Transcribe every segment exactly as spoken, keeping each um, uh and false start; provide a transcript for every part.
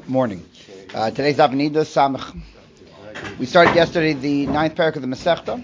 morning. Uh, today's Avenida Samach. We started yesterday the ninth parak of the Masechta.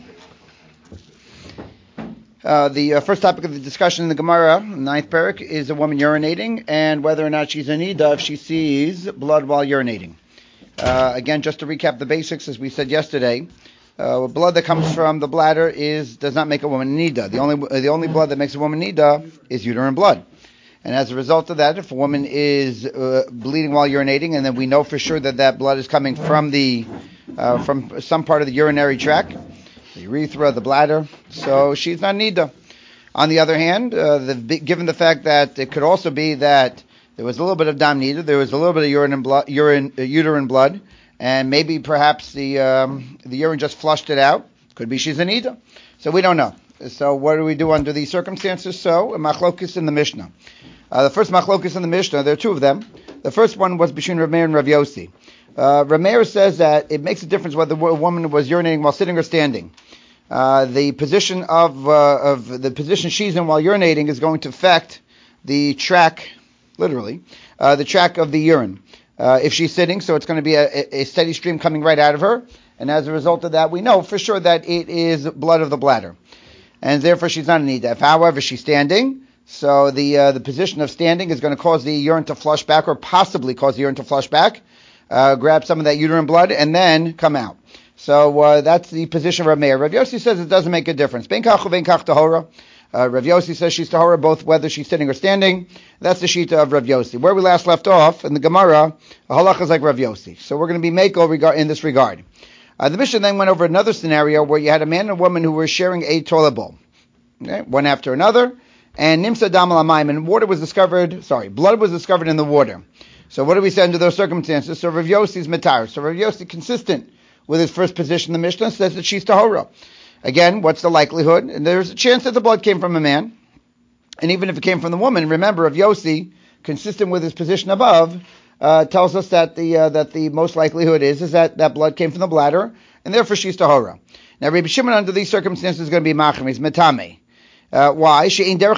Uh, the uh, first topic of the discussion in the Gemara, the ninth parak, is a woman urinating and whether or not she's a nida if she sees blood while urinating. Uh, again, just to recap the basics, as we said yesterday, uh, blood that comes from the bladder is does not make a woman nida. The only uh, the only blood that makes a woman nida is uterine blood. And as a result of that, if a woman is uh, bleeding while urinating, and then we know for sure that that blood is coming from the uh, from some part of the urinary tract, the urethra, the bladder, so she's not nida. On the other hand, uh, the, given the fact that it could also be that there was a little bit of dam nida, there was a little bit of urine and blood, urine, uh, uterine blood, and maybe perhaps the um, the urine just flushed it out. Could be she's a nida. So we don't know. So what do we do under these circumstances? So a machlokis in the Mishnah. Uh, the first machlokis in the Mishnah, there are two of them. The first one was between Rav Meir and Rav Yossi. Uh, Rav Meir says that it makes a difference whether a woman was urinating while sitting or standing. Uh, the position of uh, of the position she's in while urinating is going to affect the track, literally, uh, the track of the urine. Uh, if she's sitting, so it's going to be a, a steady stream coming right out of her, and as a result of that, we know for sure that it is blood of the bladder, and therefore she's not in need. If, however, she's standing, so the uh, the position of standing is going to cause the urine to flush back, or possibly cause the urine to flush back, uh, grab some of that uterine blood, and then come out. So uh, that's the position of Rav Meir. Rav Yossi says it doesn't make a difference. Ben kach u'ben kach tahora. Uh, Rav Yossi says she's tahora both whether she's sitting or standing. That's the shita of Rav Yossi. Where we last left off in the Gemara, halacha is like Rav Yossi. So we're going to be meko regard in this regard. Uh, the Mishnah then went over another scenario where you had a man and a woman who were sharing a toilet bowl, okay, one after another, and nimsa dam al hamayim, and water was discovered. Sorry, blood was discovered in the water. So what do we say under those circumstances? So Rav Yossi's matar. So Rav Yossi, consistent with his first position, the Mishnah says that she's tahora. Again, what's the likelihood? And there's a chance that the blood came from a man. And even if it came from the woman, remember, Rav Yossi, consistent with his position above, uh, tells us that the uh, that the most likelihood is, is that that blood came from the bladder, and therefore she's tahora. Now, Rabbi Shimon, under these circumstances, is going to be machmir, is metame. Uh, why?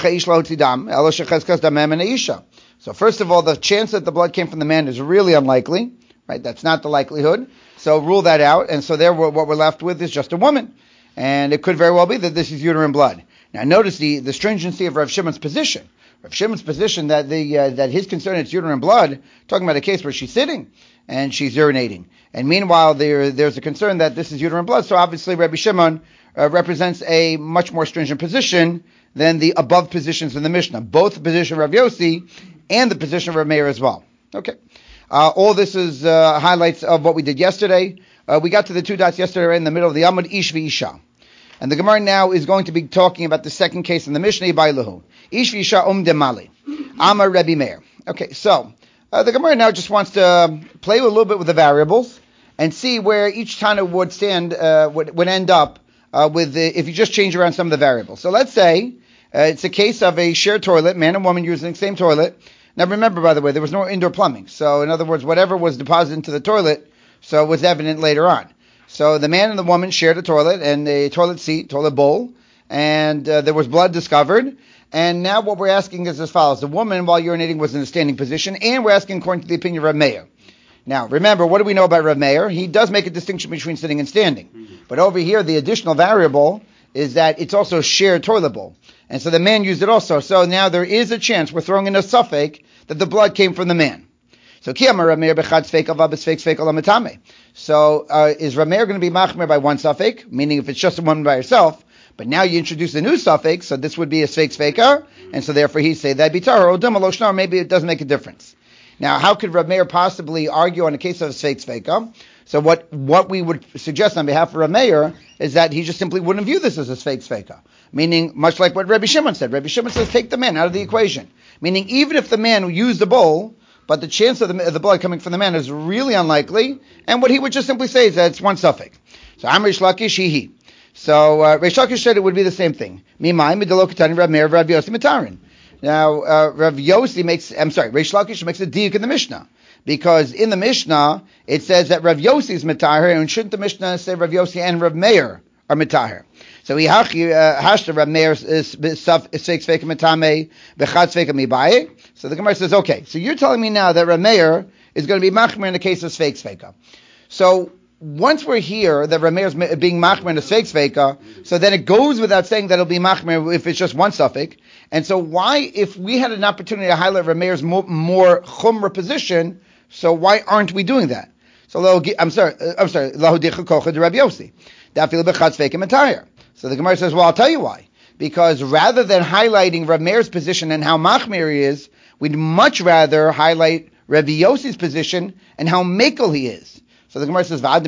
So first of all, the chance that the blood came from the man is really unlikely, right? That's not the likelihood. So rule that out, and so there, what we're left with is just a woman. And it could very well be that this is uterine blood. Now notice the, the stringency of Rav Shimon's position. Rav Shimon's position that the uh, that his concern is uterine blood, talking about a case where she's sitting and she's urinating. And meanwhile, there there's a concern that this is uterine blood, so obviously Rabbi Shimon uh, represents a much more stringent position than the above positions in the Mishnah, both the position of Rav Yossi and the position of Rav Meir as well. Okay. Uh, all this is uh, highlights of what we did yesterday. Uh, we got to the two dots yesterday right in the middle of the Amud Ish v'Isha. And the Gemara now is going to be talking about the second case in the Mishnah, Bailahu. Ish v'Isha um demali. Amar Rebbe Meir. Okay, so uh, the Gemara now just wants to play a little bit with the variables and see where each Tana would stand, uh, would, would end up uh, with the, if you just change around some of the variables. So let's say uh, it's a case of a shared toilet, man and woman using the same toilet. Now remember, by the way, there was no indoor plumbing. So in other words, whatever was deposited into the toilet, so was evident later on. So the man and the woman shared a toilet and a toilet seat, toilet bowl, and uh, there was blood discovered. And now what we're asking is as follows. The woman, while urinating, was in a standing position, and we're asking according to the opinion of Rav Meir. Now, remember, what do we know about Rav Meir? He does make a distinction between sitting and standing. Mm-hmm. But over here, the additional variable is that it's also a shared toilet bowl. And so the man used it also. So now there is a chance, we're throwing in a suffix, that the blood came from the man. So So uh, is Rav Meir going to be machmer by one suffix, meaning if it's just a woman by herself, but now you introduce a new suffix, so this would be a sfeik sfeika, and so therefore he say that bitar or dum aloshnar, maybe it doesn't make a difference. Now, how could Rav Meir possibly argue on a case of a sfeik sfeika? So what, what we would suggest on behalf of Rav Meir is that he just simply wouldn't view this as a sfeik sfeika. Meaning, much like what Rabbi Shimon said. Rabbi Shimon says, take the man out of the equation. Meaning, even if the man used the bowl, but the chance of the, of the blood coming from the man is really unlikely, and what he would just simply say is that it's one suffix. So, I'm Rish Lakish, he, he. So, uh, Rish Lakish said it would be the same thing. Mimai, Midelo Ketani, Rav Meir, Rav Yossi, Matarin. Now, uh, Rav Yossi makes, I'm sorry, Rish Lakish makes a diuk in the Mishnah. Because in the Mishnah, it says that Rav Yossi is Mataher, and shouldn't the Mishnah say Rav Yossi and Rav Meir are Mataher? So he hashta Rav Meir is sfeik sfeika matame bechad sfeika mibaye. So the Gemara says, okay, so you're telling me now that Rav Meir is going to be machmer in the case of Sveik Sveika. So once we're here, that Rameir is being machmer in a Sveik Sveika, so then it goes without saying that it'll be machmer if it's just one suffix. And so why, if we had an opportunity to highlight Rameir's more, more chumra position, so why aren't we doing that? So I'm sorry, I'm sorry. So the Gemara says, well, I'll tell you why. Because rather than highlighting Rav Meir's position and how machmir he is, we'd much rather highlight Rabbi Yossi's position and how mekel he is. So the Gemara says, so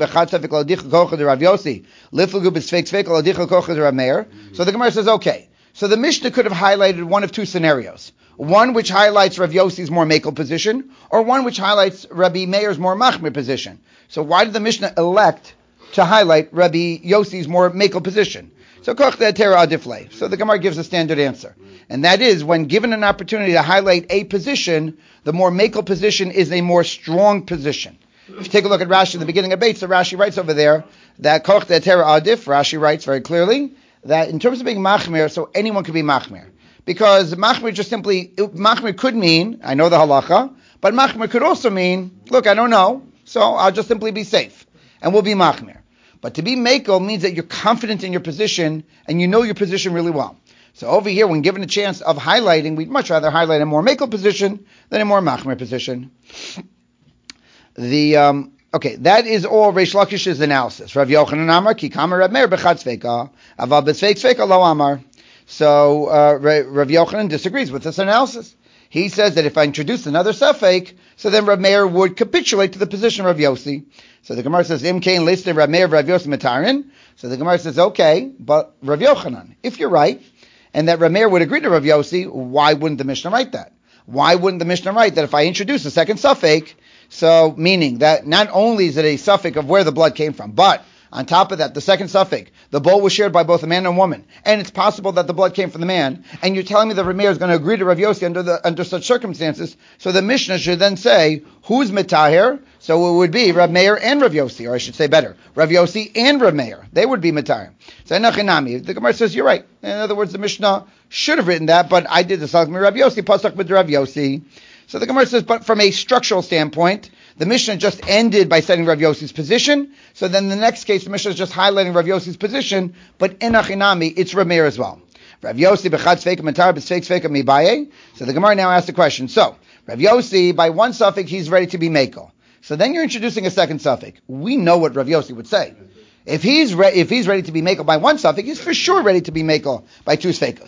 the Gemara says, okay. So the Mishnah could have highlighted one of two scenarios. One which highlights Rav Yossi's more mekel position, or one which highlights Rabbi Meir's more machmir position. So why did the Mishnah elect to highlight Rabbi Yossi's more mekel position? So koch the tera adifle. So the Gemara gives a standard answer. And that is, when given an opportunity to highlight a position, the more mekel position is a more strong position. If you take a look at Rashi in the beginning of Beitz, so Rashi writes over there that koch the tera adif, Rashi writes very clearly, that in terms of being machmir, so anyone could be machmir. Because machmir just simply, machmir could mean, I know the halacha, but machmir could also mean, look, I don't know, so I'll just simply be safe, and we'll be machmir. But to be mekel means that you're confident in your position, and you know your position really well. So over here, when given a chance of highlighting, we'd much rather highlight a more mekel position than a more machmir position. The, um, okay, that is all Reish Lakish's analysis. Rav Yochanan Amar, ki kamer Rav Meir b'chad sveika, aval b'sveik sveika lo amar. So uh, Rav Yochanan disagrees with this analysis. He says that if I introduce another suffix, so then Rav Meir would capitulate to the position of Rav Yossi. So the Gemara says, Im kain listed Rav Meir Rav Yossi matarin. So the Gemara says, okay, but Rav Yochanan, if you're right, and that Rav Meir would agree to Rav Yossi, why wouldn't the Mishnah write that? Why wouldn't the Mishnah write that if I introduce a second suffix, so meaning that not only is it a suffix of where the blood came from, but on top of that, the second suffix, the bowl was shared by both a man and a woman, and it's possible that the blood came from the man, and you're telling me that Rav Meir is going to agree to Rav Yossi under the under such circumstances, so the Mishnah should then say, who's Metaher? So it would be Rav Meir and Rav Yossi, or I should say better, Rav Yossi and Rav Meir. They would be Metaher. So Enachinami, the Gemara says, you're right. In other words, the Mishnah should have written that, but I did this. Rav Yossi, Pasach with Rav Yossi. So the Gemara says, but from a structural standpoint, the Mishnah just ended by setting Rav Yossi's position. So then the next case, the Mishnah is just highlighting Rav Yossi's position, but in Achinami, it's Rav Meir as well. Rav Yossi b'chad sveika matar b'sveik sveika mibaye. So the Gemara now asks the question. So Rav Yossi, by one suffix, he's ready to be mekel. So then you're introducing a second suffix. We know what Rav Yossi would say. If he's re- if he's ready to be mekel by one suffix, he's for sure ready to be mekel by two sfeikos.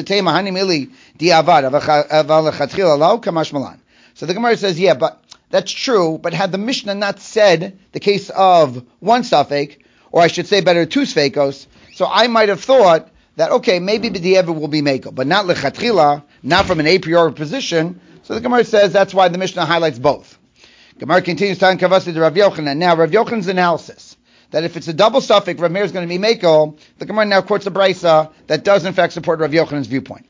So the Gemara says, yeah, but that's true, but had the Mishnah not said the case of one suffix, or I should say better, two sfeikos, so I might have thought that, okay, maybe b'di'evet will be mekel, but not lechatchila, not from an a priori position. So the Gemara says that's why the Mishnah highlights both. Gemara continues to Kavasi to Rav Yochanan. Now, Rav Yochanan's analysis, that if it's a double suffix, Rav Meir is going to be mekel, the Gemara now quotes a brisa that does in fact support Rav Yochanan's viewpoint.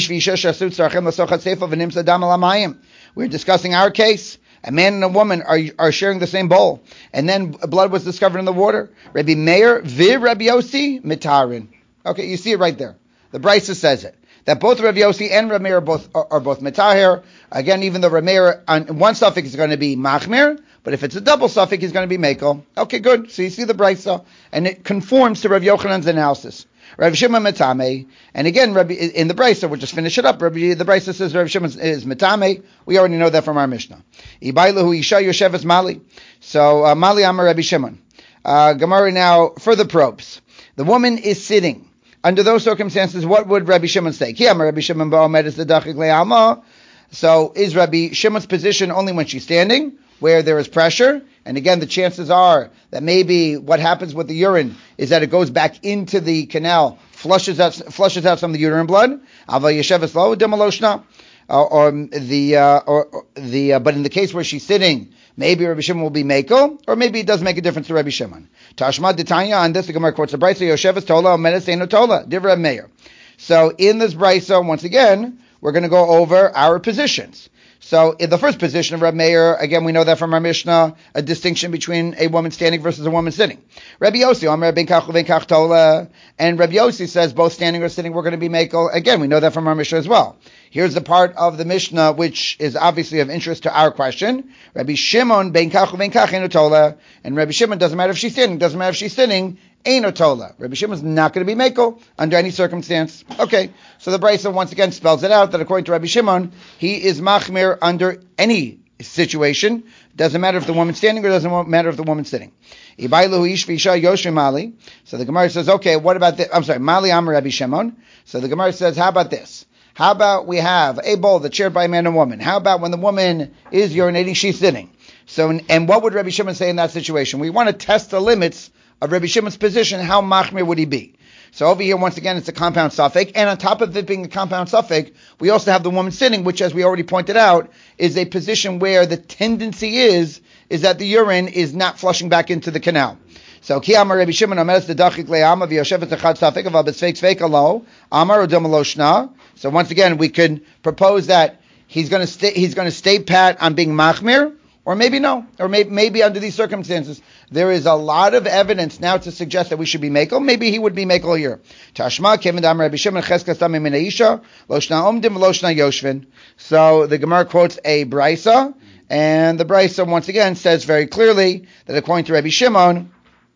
We're discussing our case. A man and a woman are are sharing the same bowl, and then blood was discovered in the water. Rabbi Meir vir Rabbi Yossi mitarin. Okay, you see it right there. The brisa says it, that both Rabbi Yossi and Rabbi Meir are both are, are both mitahir. Again, even though Rabbi Meir on one suffix is going to be machmir, but if it's a double suffix, he's going to be mekel. Okay, good. So you see the brisa, and it conforms to Rabbi Yochanan's analysis. Rav Shimon Metame, and again, Rabbi, in the Brisa, we'll just finish it up. Rabbi, the Brisa says Rav Shimon is Metame. We already know that from our Mishnah. Ibailahu Isha Yosheves Mali. So uh, Mali Amar Rabbi Shimon. Uh, Gemara now further probes. The woman is sitting. Under those circumstances, what would Rabbi Shimon say? Ki Amar Rabbi Shimon Ba'omed is the Dachik Le'alma. So is Rabbi Shimon's position only when she's standing, where there is pressure? And again, the chances are that maybe what happens with the urine is that it goes back into the canal, flushes out, flushes out some of the uterine blood. Ava yesheves lo demoloshna, or the, uh, or, or the, uh, but in the case where she's sitting, maybe Rabbi Shimon will be mekel, or maybe it does make a difference to Rabbi Shimon. Tashma d'tanya, on this the Gemara quotes the brisa yosheves tola omedes eino tola divrei Meir. So in this brisa, once again, we're going to go over our positions. So in the first position of Reb Meir, again, we know that from our Mishnah, a distinction between a woman standing versus a woman sitting. Rabbi Yossi, Omer ben kach uven kach tola, and Rabbi Yossi says both standing or sitting we're going to be makel. Again, we know that from our Mishnah as well. Here's the part of the Mishnah which is obviously of interest to our question. Rabbi Shimon ben kach uven kach eno tola, and Rabbi Shimon doesn't matter if she's standing, doesn't matter if she's sitting. Eno tola. Rabbi Shimon's not going to be mekel under any circumstance. Okay, so the Brisa once again spells it out that according to Rabbi Shimon, he is machmir under any situation. Doesn't matter if the woman's standing or doesn't matter if the woman's sitting. So the Gemara says, okay, what about this? I'm sorry, Mali Amar Rabbi Shimon. So the Gemara says, how about this? How about we have a bowl that's shared by a man and woman? How about when the woman is urinating, she's sitting? So, and what would Rabbi Shimon say in that situation? We want to test the limits of Rabbi Shimon's position. How machmir would he be? So over here, once again, it's a compound suffix, and on top of it being a compound suffix, we also have the woman sitting, which, as we already pointed out, is a position where the tendency is is that the urine is not flushing back into the canal. So ki amar Rabbi Shimon omeres dedachik le'ama v'yoshevet echad suffix aval b'sfeik sfeik alo amar udom lo shna. So once again, we could propose that he's going to stay he's going to stay pat on being machmir. Or maybe no, or maybe, maybe under these circumstances, there is a lot of evidence now to suggest that we should be mekel. Maybe he would be mekel here. Tashma kevin dam Rabbi Shimon cheskas tamim min haisha lo shna omdim lo shna yoshvin. So the Gemara quotes a brisa, and the brisa once again says very clearly that according to Rabbi Shimon,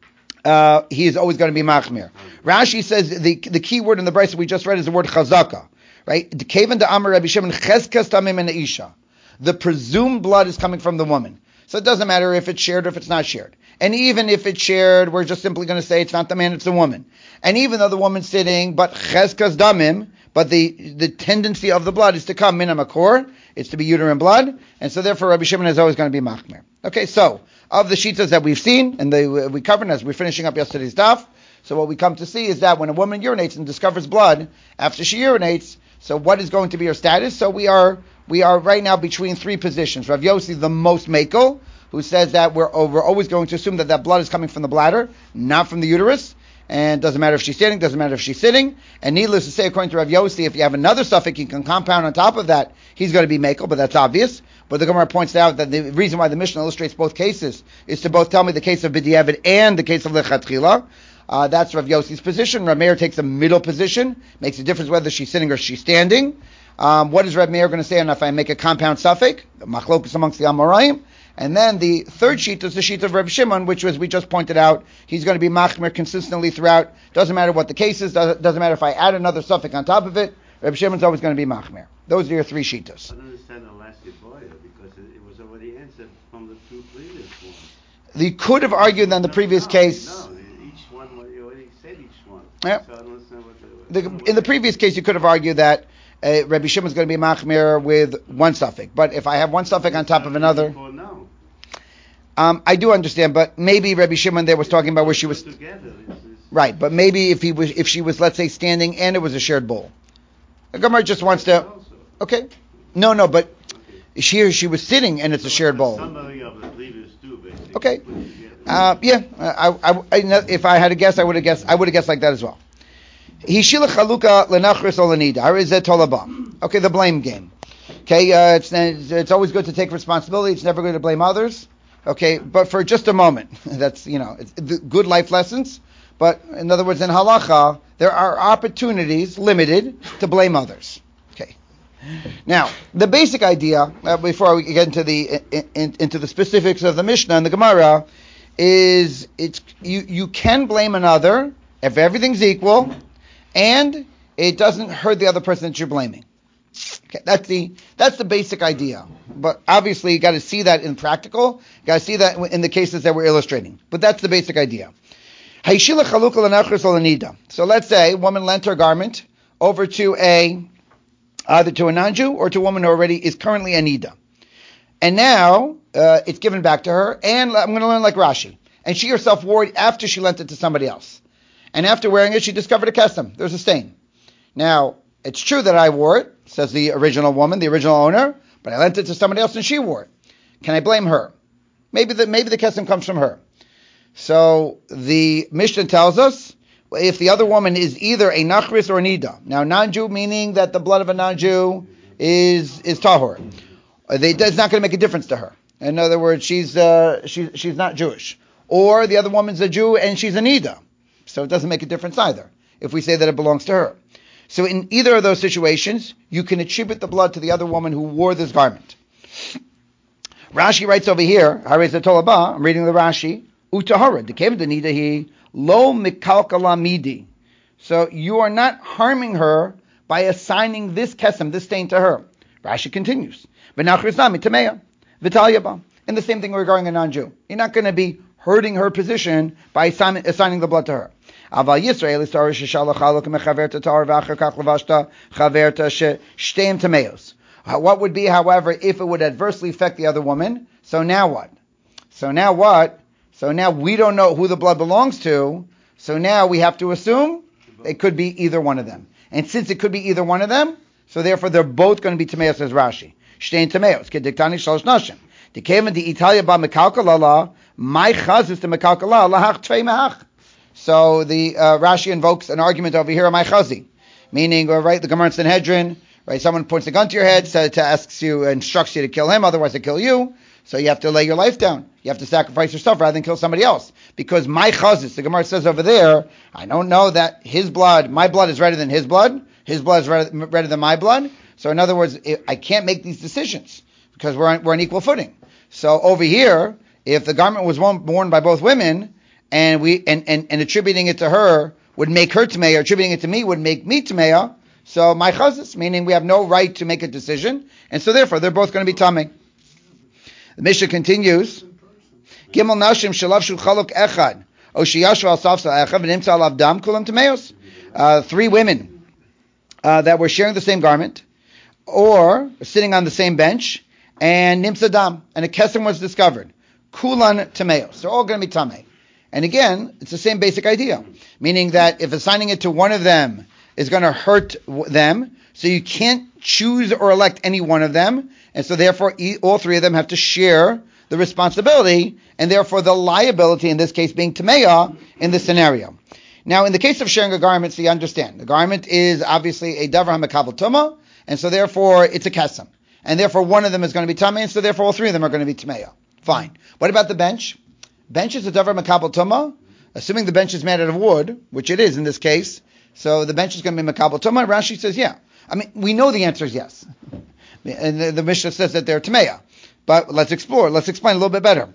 uh, he is always going to be machmir. Rashi says the the key word in the brisa we just read is the word chazaka, right? Kevin dam Rabbi Shimon cheskas tamim min haisha. The presumed blood is coming from the woman. So it doesn't matter if it's shared or if it's not shared. And even if it's shared, we're just simply going to say it's not the man, it's the woman. And even though the woman's sitting, but cheskas damim, but the, the tendency of the blood is to come min makor, it's to be uterine blood, and so therefore Rabbi Shimon is always going to be machmir. Okay, so of the shitas that we've seen, and they, we covered as we're finishing up yesterday's daf, so what we come to see is that when a woman urinates and discovers blood after she urinates, so what is going to be her status? So we are we are right now between three positions. Rav Yossi, the most mekel, who says that we're, oh, we're always going to assume that that blood is coming from the bladder, not from the uterus, and doesn't matter if she's standing, doesn't matter if she's sitting. And needless to say, according to Rav Yossi, if you have another suffix, you can compound on top of that, he's going to be mekel, but that's obvious. But the Gemara points out that the reason why the Mishnah illustrates both cases is to both tell me the case of B'diavad and the case of Lechatchila. Uh, that's Rav Yossi's position. Rav Meir takes a middle position, makes a difference whether she's sitting or she's standing. Um, what is Rav Meir going to say? And if I make a compound suffix, machlokus amongst the Amoraim, and then the third sheet is the sheet of Rav Shimon, which, as we just pointed out, he's going to be machmir consistently throughout. Doesn't matter what the case is. Doesn't, doesn't matter if I add another suffix on top of it. Rav Shimon's always going to be machmir. Those are your three sheetas. I don't understand the last Yiboya because it, it was already answered from the two previous ones. You could have argued in the no, previous no, case. No, each one, you already said each one. Yeah. So I don't understand what the, The, in the previous case, you could have argued that uh, Rabbi Shimon is going to be machmir with one suffix. But if I have one suffix on top of another, no. um, I do understand. But maybe Rabbi Shimon there was talking about where she was together. It's, it's, right. But maybe if he was, if she was, let's say, standing and it was a shared bowl, the Gemara just wants to. Okay, no, no, but okay. she or she was sitting and it's a shared bowl. Somebody of the previous two, basically. Okay. Uh, yeah, I, I, I, if I had to guess, I would have guessed. I would have guessed like that as well. Hishilach haluka lenachris olanida. Harizet tolaba. Okay, the blame game. Okay, uh, it's it's always good to take responsibility. It's never good to blame others. Okay, but for just a moment, that's you know, it's good life lessons. But in other words, in halacha, there are opportunities limited to blame others. Okay. Now, the basic idea, uh, before we get into the in, in, into the specifics of the Mishnah and the Gemara, is it's you you can blame another if everything's equal, and it doesn't hurt the other person that you're blaming. Okay, that's the that's the basic idea. But obviously, you got to see that in practical. You got to see that in the cases that we're illustrating. But that's the basic idea. So let's say a woman lent her garment over to a either to a non-Jew or to a woman who already is currently a nida. And now uh, it's given back to her, and I'm going to learn like Rashi. And she herself wore it after she lent it to somebody else. And after wearing it, she discovered a kesem. There's a stain. Now, it's true that I wore it, says the original woman, the original owner, but I lent it to somebody else and she wore it. Can I blame her? Maybe the maybe the kesem comes from her. So the Mishnah tells us if the other woman is either a nachris or a nida. Now, non-Jew meaning that the blood of a non-Jew is is tahor. Uh, they, that's not going to make a difference to her. In other words, she's uh, she, she's not Jewish. Or the other woman's a Jew and she's a Nida. So it doesn't make a difference either if we say that it belongs to her. So in either of those situations, you can attribute the blood to the other woman who wore this garment. Rashi writes over here, I'm reading the Rashi, Utahara, Dekev Nidahi, Lo Mikalkala Midi. So you are not harming her by assigning this kesem, this stain to her. Rashi continues, V'nachrisnami Tameya, V'talyaba. And the same thing regarding a non-Jew. You're not going to be hurting her position by assign, assigning the blood to her. Aval Yisrael is Torah sheshalach haluk mechaverta tar v'achar kach levashta chaverta she'shteim tameos. What would be, however, if it would adversely affect the other woman? So now what? So now what? So now we don't know who the blood belongs to. So now we have to assume it could be either one of them. And since it could be either one of them, so therefore they're both going to be tameos, says Rashi. Shtein tameos. Kediktani shalosh nashim. Dikevan di Italia ba mekalkalala. My chaz is to mekalkalala lahach tvei mahach. So the uh, Rashi invokes an argument over here, my chazi, meaning, uh, right, the Gemara in Sanhedrin, right, someone points a gun to your head, says to asks you, instructs you to kill him, otherwise they kill you. So you have to lay your life down. You have to sacrifice yourself rather than kill somebody else. Because my chazis, the Gemara says over there, I don't know that his blood, my blood is redder than his blood, his blood is redder, redder than my blood. So in other words, it, I can't make these decisions because we're on, we're on equal footing. So over here, if the garment was worn by both women, and we and, and, and attributing it to her would make her tamei, or attributing it to me would make me tamei. So my chazis, meaning we have no right to make a decision, and so therefore they're both going to be tamei. The Mishnah continues. Gimel nashim shalavshu chaluk echad, o sheyashu al safsal echad v'nimtza alav dam kulam tameos. Uh, three women uh, that were sharing the same garment, or sitting on the same bench, and nimtza dam, and a kesem was discovered. Kulan tameos. They're all going to be tamei. And again, it's the same basic idea, meaning that if assigning it to one of them is going to hurt them, so you can't choose or elect any one of them, and so therefore all three of them have to share the responsibility, and therefore the liability in this case being Tameya in this scenario. Now, in the case of sharing a garment, so you understand, the garment is obviously a davar hamakabel tuma, and so therefore it's a kesem, and therefore one of them is going to be Tamei, and so therefore all three of them are going to be Tameya. Fine. What about the bench? Bench is a davar makabel tuma, assuming the bench is made out of wood, which it is in this case. So the bench is going to be makabel tuma. Rashi says, yeah. I mean, we know the answer is yes, and the, the Mishnah says that they're tameya. But let's explore. Let's explain a little bit better.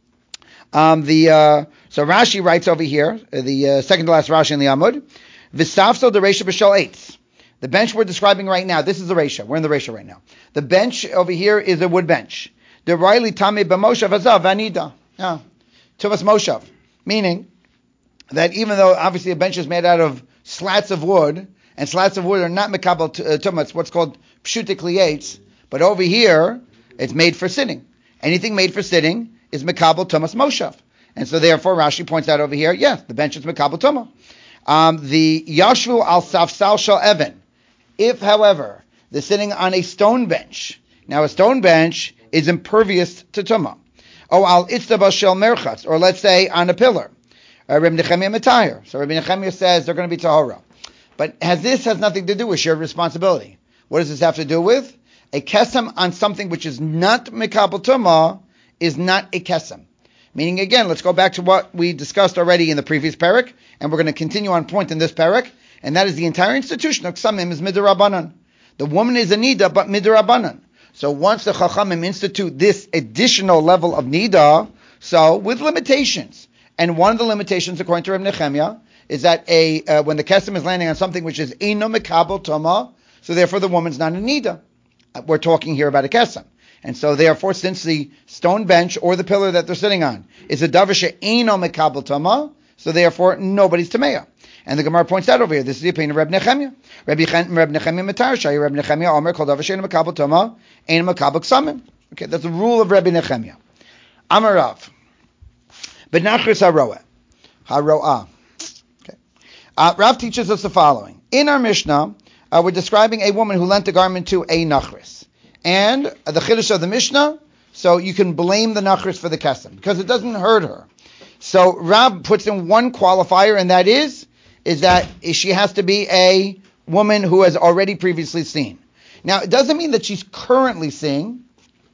Um, the uh, so Rashi writes over here, the uh, second to last Rashi in the Amud, v'safso the reisha b'shal eitz. The bench we're describing right now. This is the reisha. We're in the reisha right now. The bench over here is a wood bench. The Riley tame b'moshav hazav vanida. Yeah. Tuvas Moshav, meaning that even though obviously a bench is made out of slats of wood, and slats of wood are not mekabel tumah, it's what's called pshutik lietz, but over here it's made for sitting. Anything made for sitting is mekabel tumas Moshav, and so therefore Rashi points out over here, yes, the bench is mekabel tumah. Um, the yashvu al safsal shal even. If, however, they're sitting on a stone bench, now a stone bench is impervious to tumah. Oh, al itztaba shel merchatz, or let's say on a pillar. Uh, Reb Nechemia Matayr. So Reb Nechemia says they're going to be tahora. But has this has nothing to do with shared responsibility? What does this have to do with? A kesem on something which is not mekabel tumah is not a kesem. Meaning, again, let's go back to what we discussed already in the previous parak, and we're going to continue on point in this parak, and that is the entire institution of ksamim is midirabanan. The woman is a nida, but midirabanan. So once the Chachamim institute this additional level of nida, so with limitations, and one of the limitations, according to Reb Nechemia, is that a uh, when the kesem is landing on something which is eino mekabel toma, so therefore the woman's not a nida. Uh, we're talking here about a kesem, and so therefore, since the stone bench or the pillar that they're sitting on is a davar she'eino mekabel toma, so therefore nobody's tameya. And the Gemara points out over here, this is the opinion of Reb Nechemia. Reb Nechemia Matar Shai, Reb Nechemia Omer Kol Davar She'eino Mekabel Toma, Eino Mekabel Ksamim. Okay, that's the rule of Reb Nechemia. Amarav. Benachris Haroah. Haroah. Okay. Uh, Rav teaches us the following. In our Mishnah, uh, we're describing a woman who lent a garment to a Nachris. And uh, the Chiddush of the Mishnah, so you can blame the Nachris for the kesem, because it doesn't hurt her. So Rav puts in one qualifier, and that is, is that she has to be a woman who has already previously seen. Now, it doesn't mean that she's currently seeing,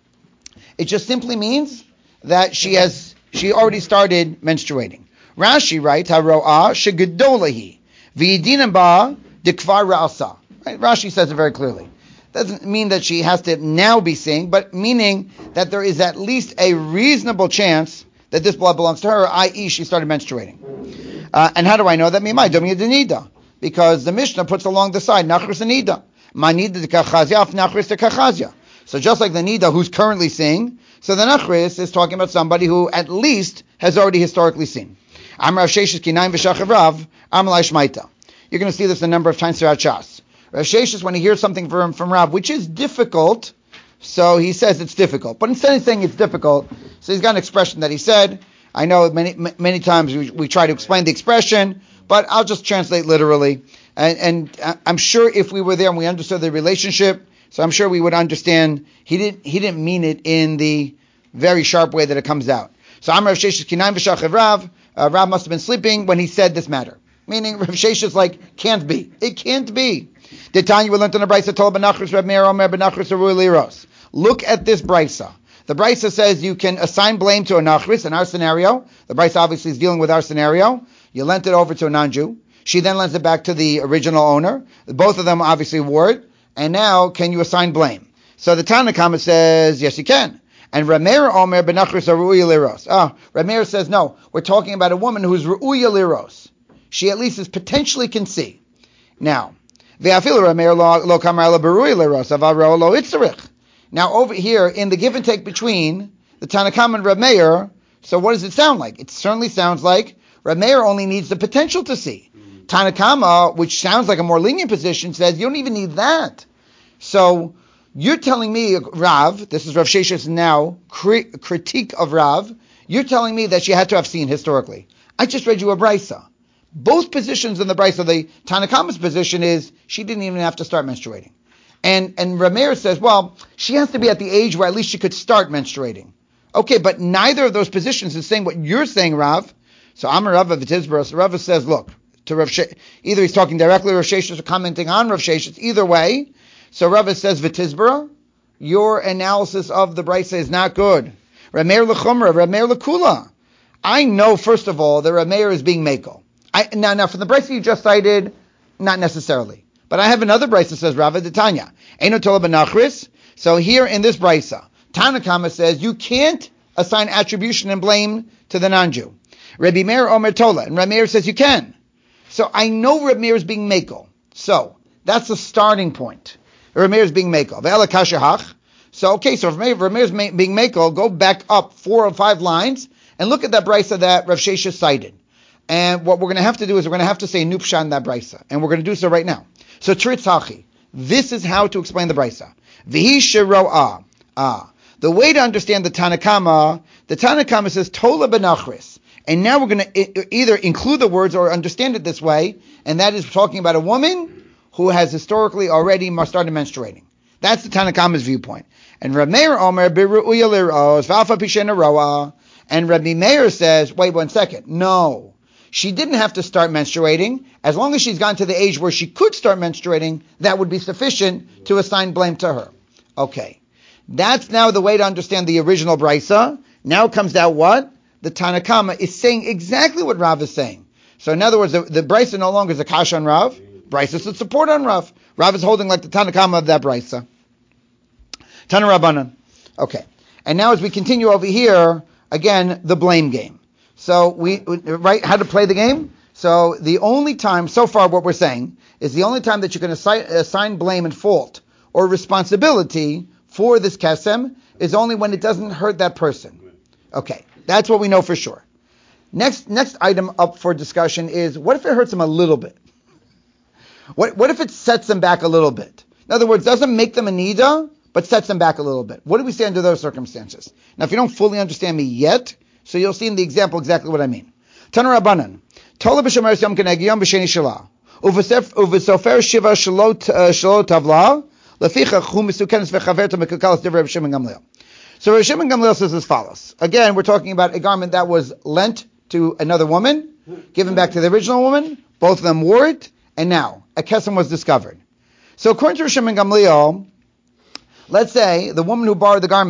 It just simply means that she has she already started menstruating. Rashi writes, Haro'ah shegedolahi v'yidinam ba dikvar ra'asa. Right? Rashi says it very clearly. Doesn't mean that she has to now be seeing, but meaning that there is at least a reasonable chance that this blood belongs to her, that is she started menstruating. Uh, and how do I know that? Mimai domi denida. Because the Mishnah puts along the side, nachris and nida. Ma nida de kachazia, af nachris de kachazia. So just like the nida who's currently seeing, so the nachris is talking about somebody who at least has already historically seen. Am Rav Sheshes kinayim v'shachav Rav, am lai shmaita. You're going to see this a number of times throughout Shas. Rav Sheshes, when he hears something from, from Rav, which is difficult, so he says it's difficult. But instead of saying it's difficult, so he's got an expression that he said. I know many many times we, we try to explain the expression, but I'll just translate literally. And, and I'm sure if we were there and we understood the relationship, so I'm sure we would understand he didn't he didn't mean it in the very sharp way that it comes out. So Amar Rav Sheshes kinayim v'shachav Rav, uh, Rav must have been sleeping when he said this matter. Meaning Rav Sheshes like, can't be. It can't be. The Tanya we learned in the Brisa told Benachris Reb Meir Omer Benachris Arui Liros. Look at this Brisa. The Brisa says you can assign blame to a Nachris. In our scenario, the Brisa obviously is dealing with our scenario. You lent it over to a non-Jew. She then lends it back to the original owner. Both of them obviously wore it. And now, can you assign blame? So the Tana Kama says, yes, you can. And Rameir Omer Benachris Arui Liros. Ah, Rameir says, no, we're talking about a woman who's Ru'uya Liros. She at least is potentially can see. Now, now over here in the give and take between the Tanakam and Reb Meir, so what does it sound like? It certainly sounds like Reb Meir only needs the potential to see. Tanakama, which sounds like a more lenient position, says you don't even need that. So you're telling me, Rav, this is Rav Sheshes now, cri- critique of Rav, you're telling me that she had to have seen historically. I just read you a Brisa. Both positions in the Brisa, the Tanakama's position is she didn't even have to start menstruating. And and Rameir says, well, she has to be at the age where at least she could start menstruating. Okay, but neither of those positions is saying what you're saying, Rav. So Amar Rava V'tizbara, so Rava says, look, to Rav She- either he's talking directly to Rav Sheshes or commenting on Rav Sheshes, either way. So Rava says, V'tizbara, your analysis of the Brisa is not good. Rameir l'chumra, Rameir l'kula. I know, first of all, that Rameir is being mako. I, now, now, from the Brisa you just cited, not necessarily. But I have another Brisa that says, Rava de Tanya. Eino tola benachris. So here in this Brisa, Tanakama says you can't assign attribution and blame to the non-Jew. Rabbi Meir Omer Tola. And Rabbi Meir says you can. So I know Rabbi Meir is being Mako. So that's the starting point. Rabbi Meir is being Mako. Ve'ela kashahach. So, okay, so if Rabbi Meir is being Mako, go back up four or five lines and look at that Brisa that Rav Sheshes cited. And what we're going to have to do is we're going to have to say Nupsha in that Brisa. And we're going to do so right now. So Tritzachi. This is how to explain the Brisa. Vihi Shiro'ah. Ah. The way to understand the Tanakama, the Tanakama says Tola benachris. And now we're going to either include the words or understand it this way. And that is talking about a woman who has historically already started menstruating. That's the Tanakama's viewpoint. And Rabbi Meir Omer Biru'uya Liros V'alfa Pishena Roa. And Rabbi Meir says, wait one second. No. She didn't have to start menstruating. As long as she's gone to the age where she could start menstruating, that would be sufficient to assign blame to her. Okay. That's now the way to understand the original Brisa. Now comes out what? The Tanakama is saying exactly what Rav is saying. So in other words, the, the Brisa no longer is a Kash on Rav. Brisa is a support on Rav. Rav is holding like the Tanakama of that Brisa. Tana Rabbanan. Okay. And now as we continue over here, again, the blame game. So we, right, how to play the game? So the only time, so far what we're saying, is the only time that you can assign, assign blame and fault or responsibility for this kesem is only when it doesn't hurt that person. Okay, that's what we know for sure. Next next item up for discussion is, what if it hurts him a little bit? What what if it sets them back a little bit? In other words, doesn't make them a nida, but sets them back a little bit. What do we say under those circumstances? Now, if you don't fully understand me yet, so you'll see in the example exactly what I mean. Tana Rabbanan. Tola b'shemeres yom keneg yom b'sheni shelah. Uvesofer shiva shalot tavla. Leficha chu misukenes v'chaverta mekakalas divrei Reb Shimon Gamliel. So Reb Shimon Gamliel says as follows. Again, we're talking about a garment that was lent to another woman, given back to the original woman. Both of them wore it, and now a kesem was discovered. So according to Reb Shimon Gamliel, let's say the woman who borrowed the garment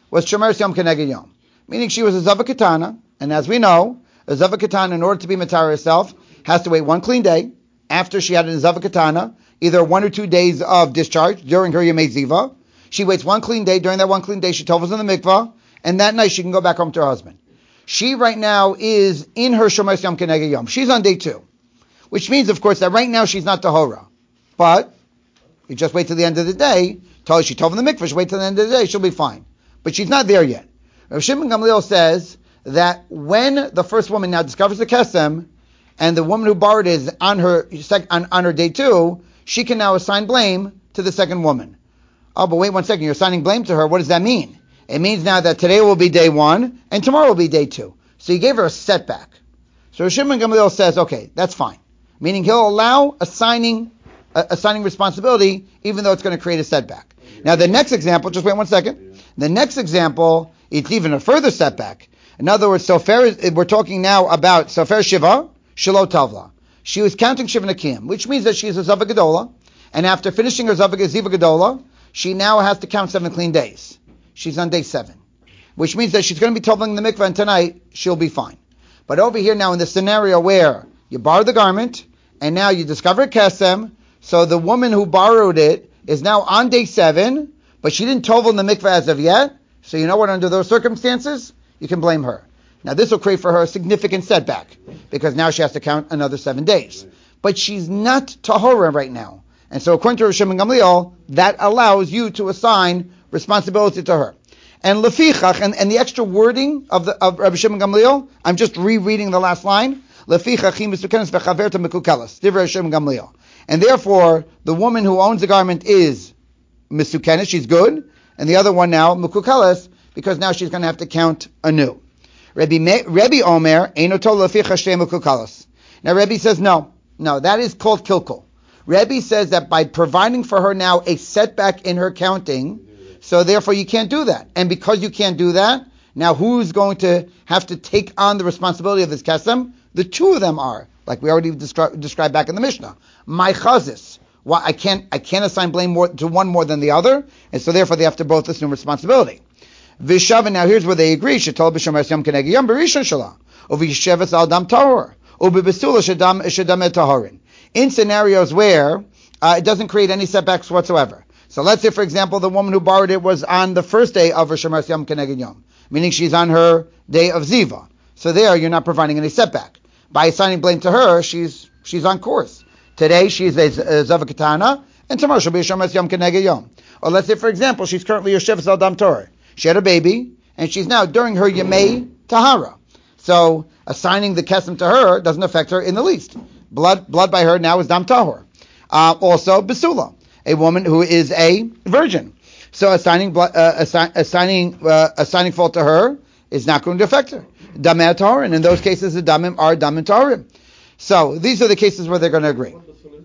was Shomer Yom Keneged Yom. Meaning she was a Zava Katana, and as we know, a Zava Katana, in order to be Matar herself, has to wait one clean day after she had a Zava Katana, either one or two days of discharge during her Yemei Ziva. She waits one clean day. During that one clean day, she tovels in the mikvah, and that night she can go back home to her husband. She right now is in her Shomer Yom Keneged Yom. She's on day two, which means, of course, that right now she's not Tahora. But you just wait till the end of the day. Tell her she told in the mikvah, she wait till the end of the day, she'll be fine. But she's not there yet. Rav Shimon Gamliel says that when the first woman now discovers the kesem, and the woman who borrowed it is on her on, on her day two, she can now assign blame to the second woman. Oh, but wait one second, you're assigning blame to her. What does that mean? It means now that today will be day one, and tomorrow will be day two. So you gave her a setback. So Rav Shimon Gamliel says, okay, that's fine. Meaning he'll allow assigning uh, assigning responsibility, even though it's going to create a setback. Now the next example, just wait one second. The next example, it's even a further setback. In other words, Sofer, we're talking now about Sofer Shiva, Shelo Tavla. She was counting Shiva Nakim, which means that she's a Zava Gedola, and after finishing her Zava Ziva Gedola, she now has to count seven clean days. She's on day seven, which means that she's going to be toveling the mikvah, and tonight she'll be fine. But over here now in the scenario where you borrow the garment, and now you discover a kesem, so the woman who borrowed it is now on day seven, but she didn't tovel in the mikvah as of yet, so you know what, under those circumstances, you can blame her. Now this will create for her a significant setback, because now she has to count another seven days. But she's not tahora right now. And so according to Rav Shimon Gamliel, that allows you to assign responsibility to her. And lefichach, and, and the extra wording of the of Rav Shimon Gamliel, I'm just rereading the last line, lefichach hi mesukenes vechaverta mekukelas, divrei Rav Shimon Gamliel. And therefore, the woman who owns the garment is mesukenes, she's good, and the other one now, mekukelas, because now she's going to have to count anew. Rabbi, Me, Rabbi Omer, einoto lefichach shtei mekukelas. Now Rabbi says, no, no, that is called kilkul. Rebbe says that by providing for her now a setback in her counting, so therefore you can't do that. And because you can't do that, now who's going to have to take on the responsibility of this kesem? The two of them are, like we already descri- described back in the Mishnah. My chazis. Well, I can't, I can't assign blame more, to one more than the other, and so therefore they have to both assume responsibility. Vishav, now here's where they agree. Shetol b'shomer yom keneged yom b'rishon shalah, u'visheves al dam tahor, u'b'besula shedam shedam et tahorin. In scenarios where uh, it doesn't create any setbacks whatsoever. So let's say, for example, the woman who borrowed it was on the first day of her Shomer Yom Keneged Yom, meaning she's on her day of Ziva. So there, you're not providing any setback. By assigning blame to her, she's she's on course. Today, she's a, a Zava Katana, and tomorrow she'll be a Shomer Yom Keneged Yom. Or let's say, for example, she's currently a Yosheves Al Dam Torah. She had a baby, and she's now during her Yemei Tahara. So assigning the kesem to her doesn't affect her in the least. Blood, blood by her now is dam tahor. Uh, also, besula, a woman who is a virgin. So assigning blood, uh, assi- assigning uh, assigning fault to her is not going to affect her. Damei tahor, and in those cases, the damim are damim tahorim. So these are the cases where they're going to agree.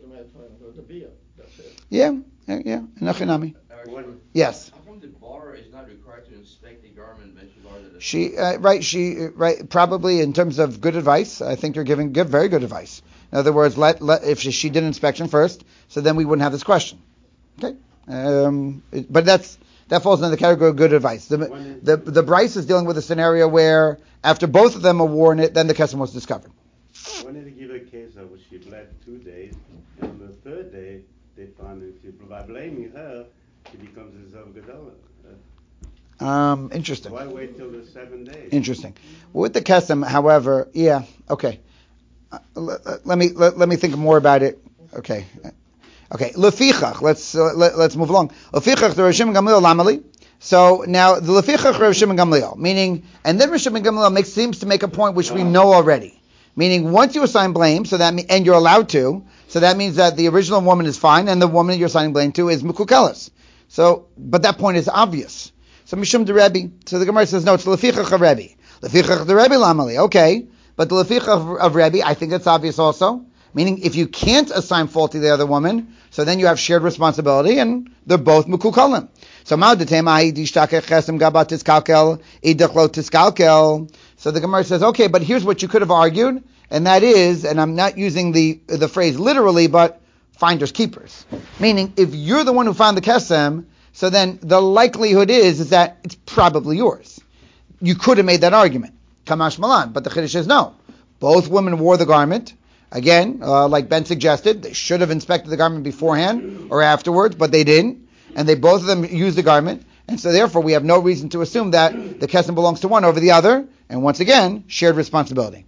Yeah, yeah, yeah. Nachinami. Yes. How come the borrower is not required to inspect the garment when she borrowed it? She uh, right. She uh, right. Probably in terms of good advice, I think you're giving good, very good advice. In other words, let, let if she, she did inspection first, so then we wouldn't have this question. Okay, um, it, but that's that falls into the category of good advice. The the the Bryce is dealing with a scenario where after both of them are worn it, then the kesem was discovered. I wanted to give a case of she bled two days, and on the third day they found that by blaming her, she becomes a Zav Gedola. Uh, Um, interesting. Why wait till the seven days? Interesting. With the kesem, however, yeah, okay. Uh, let, let me let, let me think more about it. Okay, okay. Lefichach. Let's uh, let, let's move along. Lefichach the Rav Shimon Gamliel lamali. So now the lefichach Rav Shimon Gamliel, meaning, and then Rav Shimon Gamliel makes seems to make a point which we know already. Meaning, once you assign blame, so that me, and you're allowed to, so that means that the original woman is fine, and the woman you're assigning blame to is mekukelas. So, but that point is obvious. So Mishum de Rebbe. So the Gemara says no, it's lefichach of Rebbe. Lefichach the Rebbe lamali. Okay. But the lefichach of, of Rebbe, I think that's obvious also. Meaning, if you can't assign fault to the other woman, so then you have shared responsibility, and they're both mekukalim. So So the Gemara says, okay, but here's what you could have argued, and that is, and I'm not using the the phrase literally, but finders keepers. Meaning, if you're the one who found the kesem, So then the likelihood is, is that it's probably yours. You could have made that argument. Kamash Malan. But the Chiddush says no. Both women wore the garment. Again, uh, like Ben suggested, they should have inspected the garment beforehand or afterwards, but they didn't. And they both of them used the garment. And so therefore we have no reason to assume that the kesem belongs to one over the other. And once again, shared responsibility.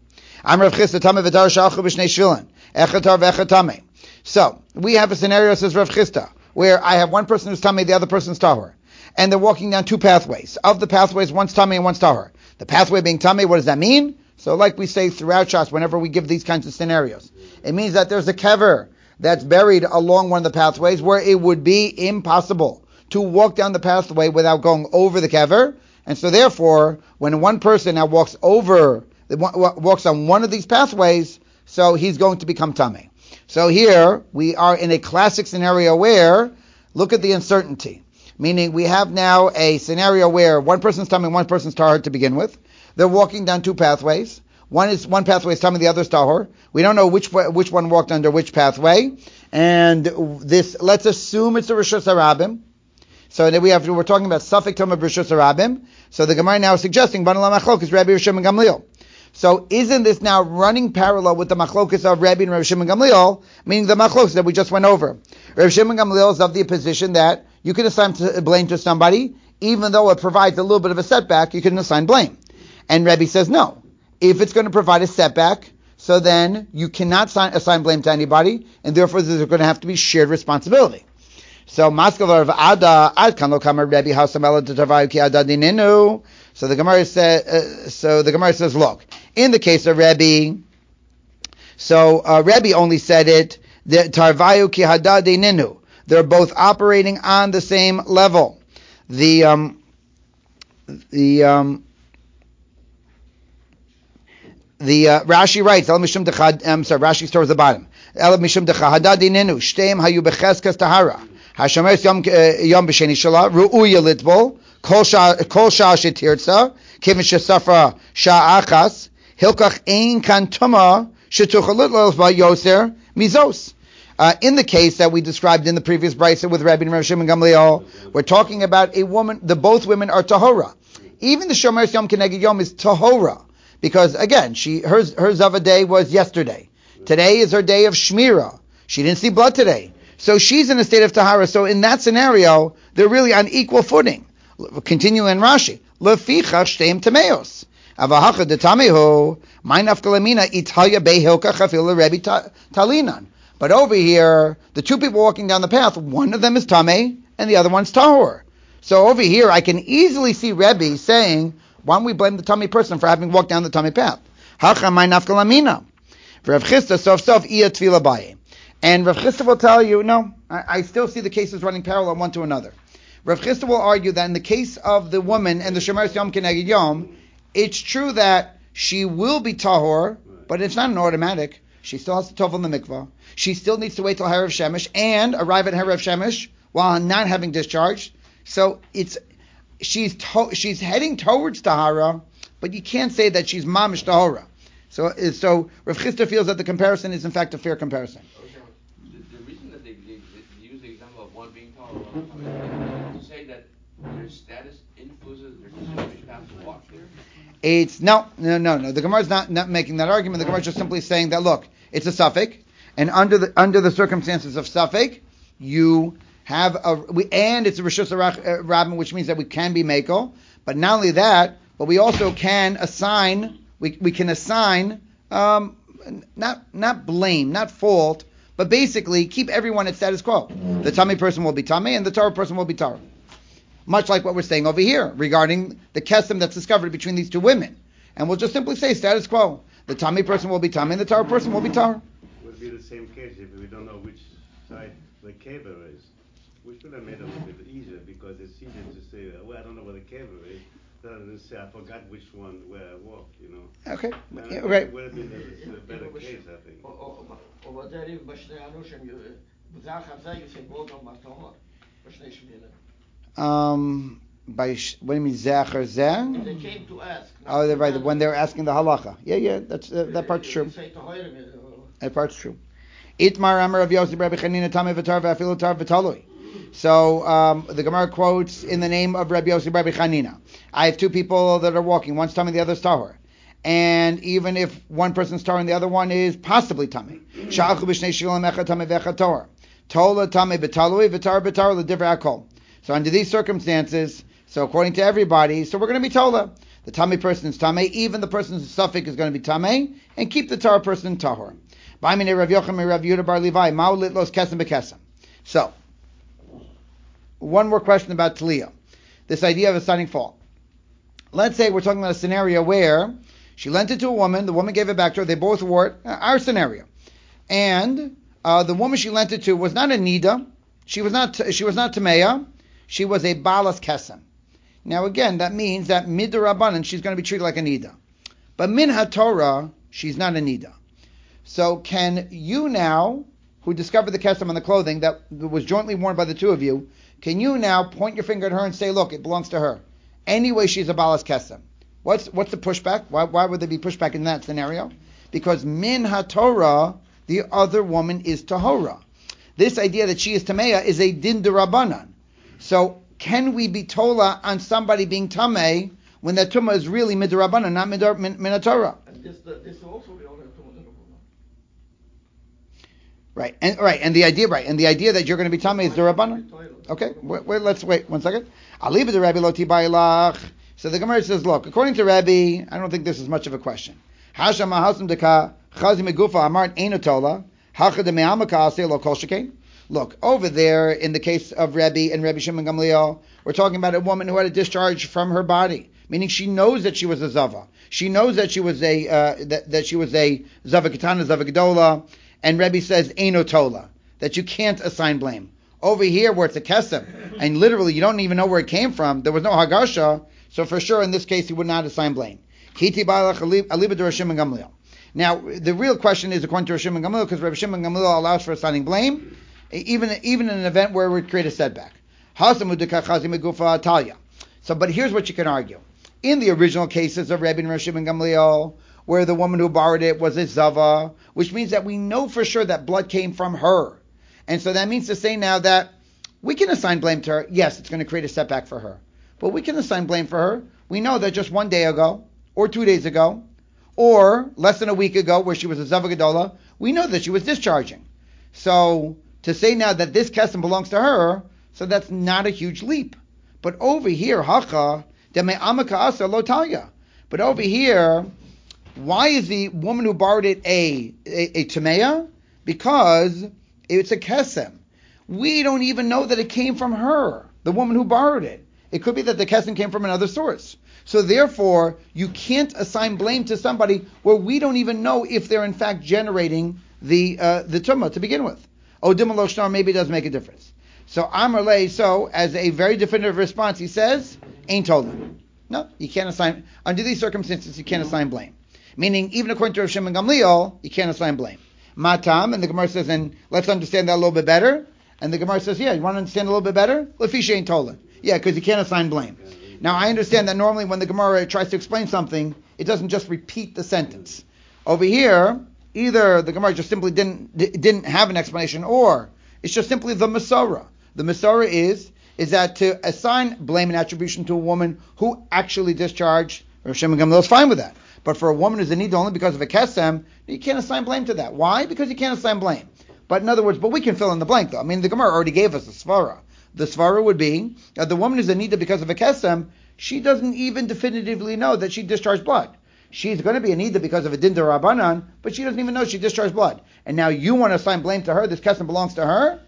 So we have a scenario, says Rav Chisda, where I have one person who's tamei, the other person's tahor. And they're walking down two pathways. Of the pathways, one's tamei and one's tahor. The pathway being tamei, what does that mean? So like we say throughout Shas, whenever we give these kinds of scenarios, it means that there's a kever that's buried along one of the pathways where it would be impossible to walk down the pathway without going over the kever. And so therefore, when one person now walks over, walks on one of these pathways, so he's going to become tamei. So here, we are in a classic scenario where, look at the uncertainty. Meaning we have now a scenario where one person's tamei, one person's tahor to begin with. They're walking down two pathways. One is one pathway is tamei, the other is tahor. We don't know which which one walked under which pathway. And this, let's assume it's a Rishus HaRabim. So then we have, we're talking about Safek Tamei Rishus HaRabim. So the Gemara now is suggesting, Ban Olam Machlokes, Rabbi Yehoshua ben Gamliel. So isn't this now running parallel with the Machlokes of Rabbi and Rabbi Shimon Gamliel, meaning the Machlokes that we just went over? Rabbi Shimon Gamliel is of the position that you can assign blame to somebody, even though it provides a little bit of a setback, you can assign blame. And Rabbi says no. If it's going to provide a setback, so then you cannot assign, assign blame to anybody, and therefore there's going to have to be shared responsibility. So Maskavar of Ada Ad Kano Kamar Rabbi Hasamela to Tavayu Ki Ada Dininu. So the Gemara says. Uh, so the Gemara says, look, in the case of Rabbi, so uh, Rabbi only said it the Tarvayu Ki Hada Dininu. They're both operating on the same level. The um, the um, the uh, Rashi writes. El Mishum Dechad. I'm sorry. Rashi towards the bottom. El Mishum Dechad Hada Dininu. Shteim Hayu Becheskas Tahara. Hashemer Yom Yom B'Sheni Shala Ru'uya Litbol Kol Shah Kol Shah Shetirtza Kivin Shesafra Shah Achas Hilkach Ein Kantuma Shetuchalut Ba Yoser Mizos. Uh, in the case that we described in the previous brisa with Rabbi and Rav Shimon Gamliel, we're talking about a woman. The both women are tahora. Even the Shomer Yom Keneged Yom is tahora because again, she her her zava day was yesterday. Today is her day of shmira. She didn't see blood today. So she's in a state of tahara. So in that scenario, they're really on equal footing. Continue in Rashi. Leficha shteim tameos. Avahacha de tameho. My nafkalamina italya behilka chafil Rebbe talinan. But over here, the two people walking down the path, one of them is tamei and the other one's tahor. So over here, I can easily see Rebbe saying, why don't we blame the tamei person for having walked down the tamei path? Hacha my nafkalamina. Rav Chisda sof sof iya tefila baye. And Rav Chisda will tell you, no, I, I still see the cases running parallel one to another. Rav Chisda will argue that in the case of the woman and the Shomer Yom Keneged Yom, it's true that she will be tahor, but it's not an automatic. She still has to tovel in the mikvah. She still needs to wait till Harav Shemesh and arrive at Harav Shemesh while not having discharged. So it's she's to, she's heading towards tahara, but you can't say that she's mamish tahora. So so Rav Chisda feels that the comparison is in fact a fair comparison. The, the reason that they, they, they use the example of one being tahor or not, to say that their status influences their decision which path to walk there. It's no, no, no, no. The Gemara is not, not making that argument. The Gemara is just simply saying that look, it's a suffix, and under the under the circumstances of suffix, you have a we, and it's a Rishus HaRabim, which means that we can be mekel. But not only that, but we also can assign we we can assign um, not not blame, not fault, but basically keep everyone at status quo. The tamei person will be tamei, and the Torah person will be Torah. Much like what we're saying over here regarding the kesem that's discovered between these two women. And we'll just simply say status quo. The tamei person will be tamei and the Torah person will be Torah. It would be the same case if we don't know which side the kever is. We should have made it a little bit easier because it's easier to say, well, I don't know where the kever is, rather than say, I forgot which one where I walked, you know. Okay. And Yeah, it right. would have been a, a better case, I think. Um, by sh- what do you mean zecher zeh? They came to ask. Oh, they're right. When they're asking the halacha. Yeah, yeah, that's uh, that part's true. That part's true. Itmar Amar of Yosef Rabbi Chanina Tamei v'tar v'afilu tar v'talui. So um, the Gemara quotes in the name of Rabbi Yossi Rabbi Chanina. I have two people that are walking. One's tummy, the other's tahor. And even if one person's tahor and the other one is possibly tummy. Sha'achu b'shnei shilam echad tummy v'echad tahor. Tola tummy b'talui v'tar b'tar l'divrei hakol. So under these circumstances, so according to everybody, so we're going to be tola. The tummy person is tummy, even the person's suffix is going to be tummy, and keep the tar person tahor. B'amine Rav Yochanan Rav Yehuda bar Levi ma'u litlos kesem b'kesem. So, one more question about Talia. This idea of a stunning fall. Let's say we're talking about a scenario where she lent it to a woman, the woman gave it back to her, they both wore it, our scenario. And uh, the woman she lent it to was not a Nida, she was not she was not Tameya, she was a Balas Kesem. Now again, that means that mid Rabbanan, she's going to be treated like a Nida. But min HaTorah, she's not a Nida. So can you now, who discovered the Kesem on the clothing that was jointly worn by the two of you, can you now point your finger at her and say, look, it belongs to her? Anyway, she's a Balas Kesem. What's what's the pushback? Why why would there be pushback in that scenario? Because min HaTorah, the other woman is Tahora. This idea that she is Tameya is a din derabanan. So can we be tola on somebody being Tameh when that Tumah is really mid derabanan, not mid min, min HaTorah? And this, this also we don't have Tumah Derabanan. Right, and right, and the idea, right, and the idea that you're going to be Tameh is derabanan. Okay, wait, wait, let's wait one second. I'll leave it to Rabbi Loti Bailach. So the Gemara says, look, according to Rabbi, I don't think this is much of a question. Look, over there in the case of Rabbi and Rabbi Shimon Gamliel, we're talking about a woman who had a discharge from her body, meaning she knows that she was a zava. She knows that she was a uh, that, that she was a zava katana, zava gedola, and Rabbi says eino tola, that you can't assign blame. Over here, where it's a kesem, and literally you don't even know where it came from, there was no hagasha, so for sure in this case he would not assign blame. Now, the real question is according to Rav Shimon Gamliel, because Rav Shimon Gamliel allows for assigning blame, even even in an event where it would create a setback. So, but here's what you can argue. In the original cases of Rabbi and Rav Shimon Gamliel, where the woman who borrowed it was a zava, which means that we know for sure that blood came from her. And so that means to say now that we can assign blame to her. Yes, it's going to create a setback for her. But we can assign blame for her. We know that just one day ago, or two days ago, or less than a week ago, where she was a Zava Gedola, we know that she was discharging. So to say now that this kesem belongs to her, so that's not a huge leap. But over here, hacha deme amaka asa lo talya. But over here, why is the woman who borrowed it a a, a tameya? Because it's a kesem. We don't even know that it came from her, the woman who borrowed it. It could be that the kesem came from another source. So therefore, you can't assign blame to somebody where we don't even know if they're in fact generating the uh, the tumah to begin with. Odim lo shnar, maybe it does make a difference. So Amar Lei, so as a very definitive response, he says, ain't told him. No, you can't assign, under these circumstances, you can't assign blame. Meaning, even according to Rav Shimon Gamliel, you can't assign blame. Matam, and the Gemara says, and let's understand that a little bit better. And the Gemara says, yeah, you want to understand a little bit better? Lefisha ain't told him. Yeah, because you can't assign blame. Now, I understand that normally when the Gemara tries to explain something, it doesn't just repeat the sentence. Over here, either the Gemara just simply didn't didn't have an explanation, or it's just simply the Masorah. The Masorah is is that to assign blame and attribution to a woman who actually discharged, Rav Shimon Gamliel is fine with that. But for a woman who's in need only because of a kesem, you can't assign blame to that. Why? Because you can't assign blame. But in other words, but we can fill in the blank though. I mean, the Gemara already gave us a svara. The svara would be that the woman is in need because of a kesem. She doesn't even definitively know that she discharged blood. She's going to be in need because of a din derabanan, but she doesn't even know she discharged blood. And now you want to assign blame to her. This kesem belongs to her.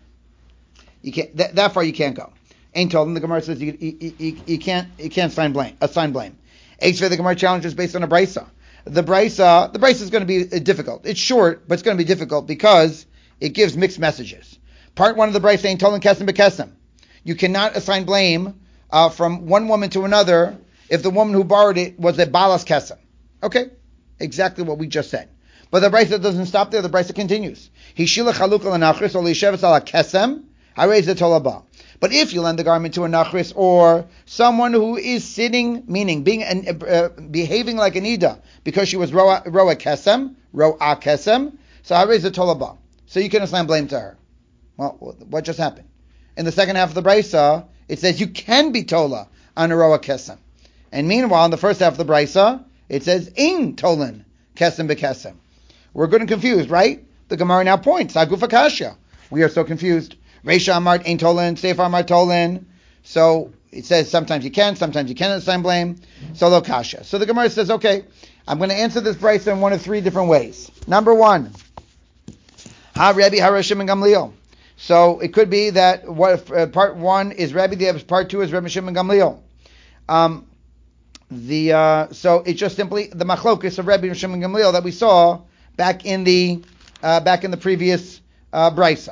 You can't. That, that far you can't go. Ain't told him. The Gemara says you, you, you, you can't. You can't assign blame. Assign blame. Eight the Gemara challenge is based on a brisa. The brisa. The brisa is going to be difficult. It's short, but it's going to be difficult because it gives mixed messages. Part one of the brisa ain't told him kesem bekesem. You cannot assign blame uh, from one woman to another if the woman who borrowed it was a balas kesem. Okay, exactly what we just said. But the brisa doesn't stop there. The brisa continues. Hishila chalukah l'nachris or l'yisheves ala kesem harei ze tolaba. But if you lend the garment to a nachris or someone who is sitting, meaning being an, uh, behaving like an ida because she was roa, roa kesem, roa kesem, so harei ze tolaba. So you can assign blame to her. Well, what just happened? in the second half of the Brisa, it says you can be Tola on a Roa Kesem. And meanwhile, in the first half of the Brisa, it says Ein Tolan Kesem Bekesem. We're good and confused, right? The Gemara now points, Agufa Kasha. We are so confused. Reisha Amart Ein Tolan, Sefer Amart Tolan. So it says sometimes you can, sometimes you cannot assign blame. So lo Kasha. So the Gemara says, okay, I'm going to answer this Brisa in one of three different ways. Number one, Ha Rebbe Ha Rishim and Gamliel. So it could be that what uh, part one is Rebbe, the part two is Rebbe Shimon Gamliel. Um, the uh, so it's just simply the machlokus of Rebbe Shimon Gamliel that we saw back in the uh, back in the previous uh, brisa.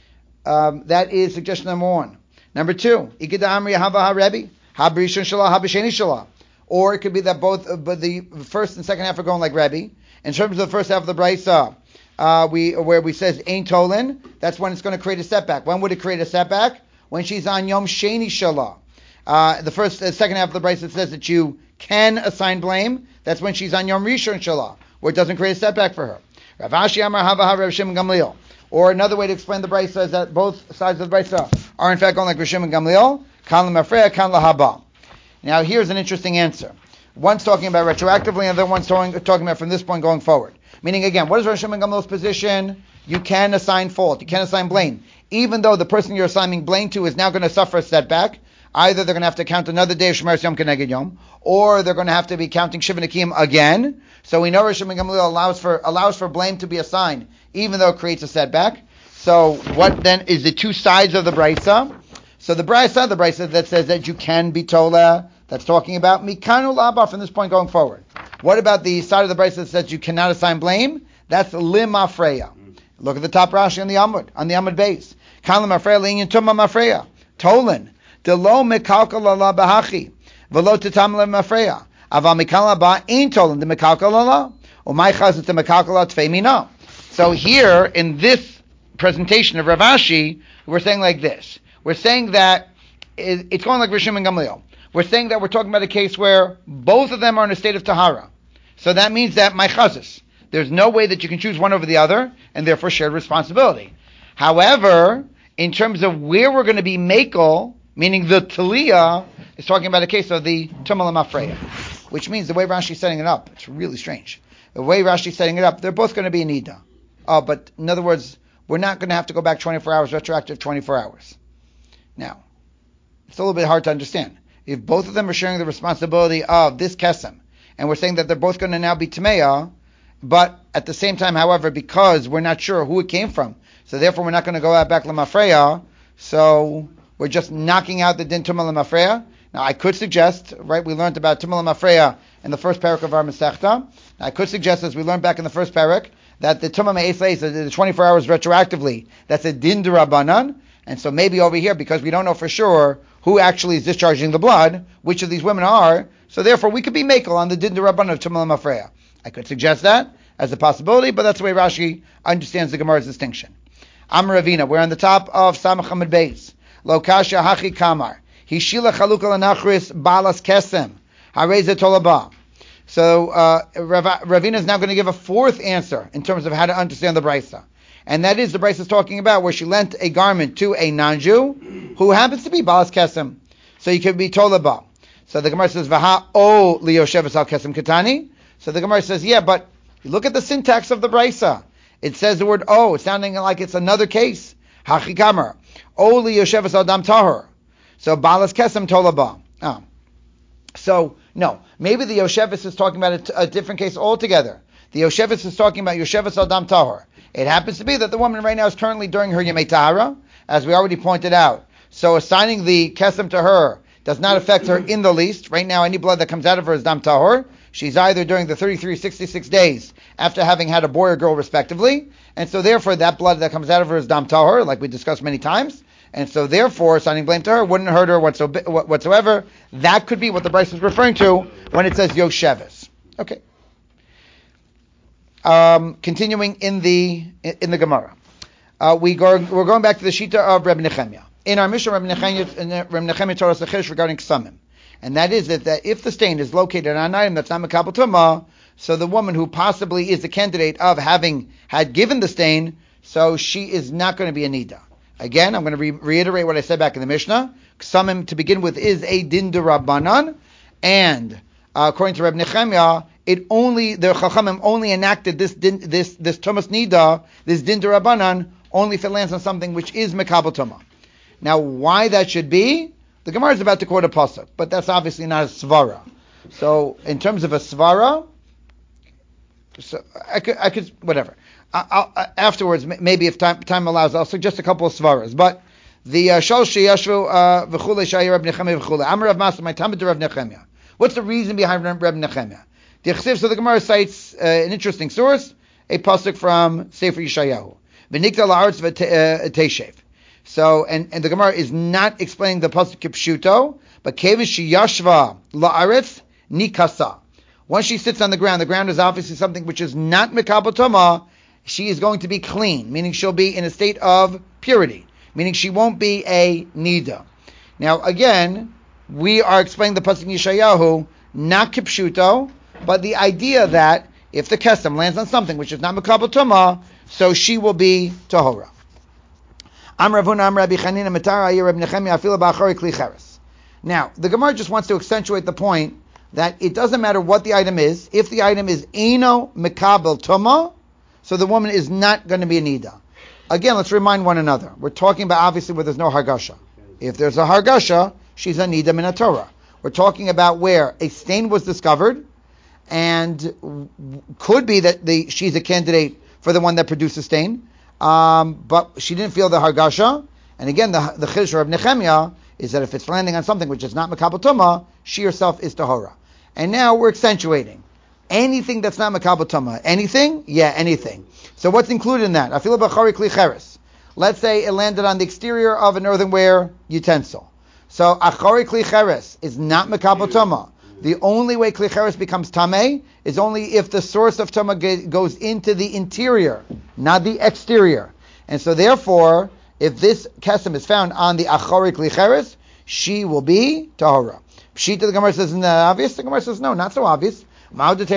Um, that is suggestion number one. Number two, Ikeda Amri Hava Ha Rebbe Ha B'Rishon Shalah Ha B'Sheni Shalah. Or it could be that both, uh, but the first and second half are going like Rebbe. In terms of the first half of the brisa, uh, we where we says Ein Tolen, that's when it's going to create a setback. When would it create a setback? When she's on Yom Sheni Shalah. Uh, the first, uh, second half of the brisa says that you can assign blame. That's when she's on Yom Rishon Shalah, where it doesn't create a setback for her. Rav Ashi Amar Hava Ha Rav Shimon Gamliel. Or another way to explain the brisa is that both sides of the brisa are in fact going like Rav Shimon Gamliel. Kan l'mafreya, kan l'haba. Now here's an interesting answer. One's talking about retroactively, and the other one's talking, talking about from this point going forward. Meaning again, what is Rav Shimon Gamliel's position? You can assign fault, you can assign blame, even though the person you're assigning blame to is now going to suffer a setback. Either they're going to have to count another day of Shemeres Yom Keneged Yom, or they're going to have to be counting Shiva Nekim again. So we know Rav Shimon Gamliel allows for allows for blame to be assigned, even though it creates a setback. So what then is the two sides of the brisa? So the brisa, the brisa that says that you can be tola, that's talking about mikanu laba from this point going forward. What about the side of the brisa that says you cannot assign blame? That's limafreya. Look at the top Rashi on the Amud, on the Amud base. Kan limafreya linyan tumma mafreya. Tolan. Delo mekalkal la bahachi. Velo titam limafreya. Ava mikal ba ain't tolan the mekalkal la. Or my chaz the mekalkal tfeimina. So here in this presentation of Rav Ashi, we're saying like this. We're saying that it's going like Rav Shimon Gamliel. We're saying that we're talking about a case where both of them are in a state of tahara. So that means that my chazis, there's no way that you can choose one over the other, and therefore shared responsibility. However, in terms of where we're going to be makel, meaning the taliyah, is talking about a case of the tumal mafreya, which means the way Rashi's setting it up, it's really strange. The way Rashi's setting it up, they're both going to be in nida. Oh, but in other words, we're not going to have to go back twenty-four hours, retroactive twenty-four hours. Now, it's a little bit hard to understand. If both of them are sharing the responsibility of this kesem, and we're saying that they're both going to now be tameya, but at the same time, however, because we're not sure who it came from, so therefore we're not going to go out back lemafreya, so we're just knocking out the din tumah lemafreya. Now, I could suggest, right, we learned about tumah lemafreya in the first parak of our Masechta. I could suggest, as we learned back in the first parak, that the tumah me'esleis, the twenty-four hours retroactively, that's a din d'Rabbanan, and so maybe over here, because we don't know for sure who actually is discharging the blood, which of these women are, so therefore we could be makel on the din d'Rabbanan of tumah lemafreya. I could suggest that as a possibility, but that's the way Rashi understands the Gemara's distinction. Am Ravina, we're on the top of Samach Hamid Beis. Lo kasha hachi kamar. Hishila chalukah lanachris balas kesem. Hareza tolaba. So uh, Rav, Ravina is now going to give a fourth answer in terms of how to understand the brisa. And that is the brisa is talking about where she lent a garment to a non-Jew who happens to be balas kesem. So you could be tolaba. So the Gemara says, Vaha o liyosheves al kesem katani. So the Gemara says, yeah, but look at the syntax of the brisa. It says the word "o." It's sounding like it's another case. Hachikamer. O liyosheves al dam tahor. So balas kesem tolaba. Oh. So, no. Maybe the Yoshevis is talking about a, a different case altogether. The Yoshevis is talking about Yoshevis al dam tahor. It happens to be that the woman right now is currently during her Yemei Tahara, as we already pointed out. So assigning the kesem to her does not affect her in the least. Right now, any blood that comes out of her is dam tahor. She's either during the thirty-three, sixty-six days after having had a boy or girl respectively, and so therefore that blood that comes out of her is dam tahor, like we discussed many times, and so therefore assigning blame to her wouldn't hurt her whatsoever. That could be what the Bryce is referring to when it says Yoshevis. Okay. Um, continuing in the in the Gemara, uh, we go, we're going back to the Shita of Reb Nechemia. In our Mishnah, Reb Nechemia, Reb Nechemia told us a chiddush regarding ksamim. And that is that, that if the stain is located on an item that's not mekabel tumah, so the woman who possibly is the candidate of having had given the stain, so she is not going to be a nida. Again, I'm going to re- reiterate what I said back in the Mishnah. Ksamim, to begin with, is a din d'Rabbanan, and uh, according to Reb Nechemia, it only the Chachamim only enacted this din, this this Tumas Nida, this din d'Rabbanan, only if it lands on something which is Mekabel Tumah. Now, why that should be, the Gemara is about to quote a pasuk, but that's obviously not a svara. So, in terms of a svara, so I could, I could, whatever. I'll, I'll, afterwards, maybe if time, time allows, I'll suggest a couple of svaras. But the shal sheyashvu v'chule shayir Reb Nechemia v'chule. Amar Rav Masda, my tamid Reb Nechemia. What's the reason behind Reb Nechemia? The Chsiv, so the Gemara cites uh, an interesting source, a pasuk from Sefer Yeshayahu. V'nikta la'aretz v'teishev. So, and, and the Gemara is not explaining the pasuk kipshuto, but kevish sheyashva la'aretz nikasa. Once she sits on the ground, the ground is obviously something which is not mekabel tumah. She is going to be clean, meaning she'll be in a state of purity, meaning she won't be a nida. Now, again, we are explaining the pasuk in Yeshayahu, not kipshuto, but the idea that if the kesem lands on something which is not mekabel tumah, so she will be tahora. Am Ravuna Am Rabbi Chanina Matara Ayir Reb Nechemia Afila Ba'achari Kli Cheres. Now, the Gemara just wants to accentuate the point that it doesn't matter what the item is. If the item is Eino Mekabel Tumah, so the woman is not going to be a nida. Again, let's remind one another. We're talking about obviously where there's no hargasha. If there's a hargasha, she's a nida min Torah. We're talking about where a stain was discovered, and could be that the she's a candidate for the one that produced the stain, um, but she didn't feel the hargasha. And again, the the chiddush of Nechemia is that if it's landing on something which is not mekabel tumah, she herself is tahora. And now we're accentuating. Anything that's not mekabel tumah. Anything? Yeah, anything. So what's included in that? Afilu b'chari kli cheres. Let's say it landed on the exterior of an earthenware utensil. So achari kli cheres is not mekabel tumah. The only way kli cheres becomes tameh is only if the source of tumah goes into the interior, not the exterior. And so therefore, if this kesem is found on the achari kli cheres, she will be tahora. Pshita, the Gemara says, isn't that obvious? The Gemara says, no, not so obvious. I might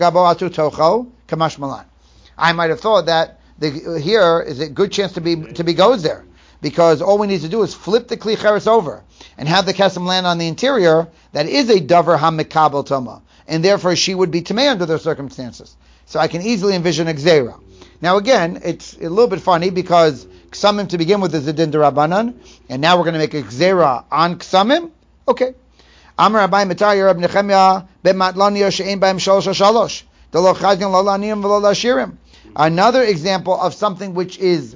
have thought that the, here is a good chance to be to be goes there, because all we need to do is flip the kli cheres over and have the kesem land on the interior. That is a davar hamikabel tuma, and therefore she would be tamei under those circumstances. So I can easily envision a gzeira. Now again, it's a little bit funny because ksamim to begin with is a din d'Rabbanan, and now we're going to make a gzeira on ksamim. Okay. Amar Abai Matar Reb Nechemia b'matlaniya she'ein b'hem shalosh shalosh. Delo chazin lo laniim v'lo lashirim. Another example of something which is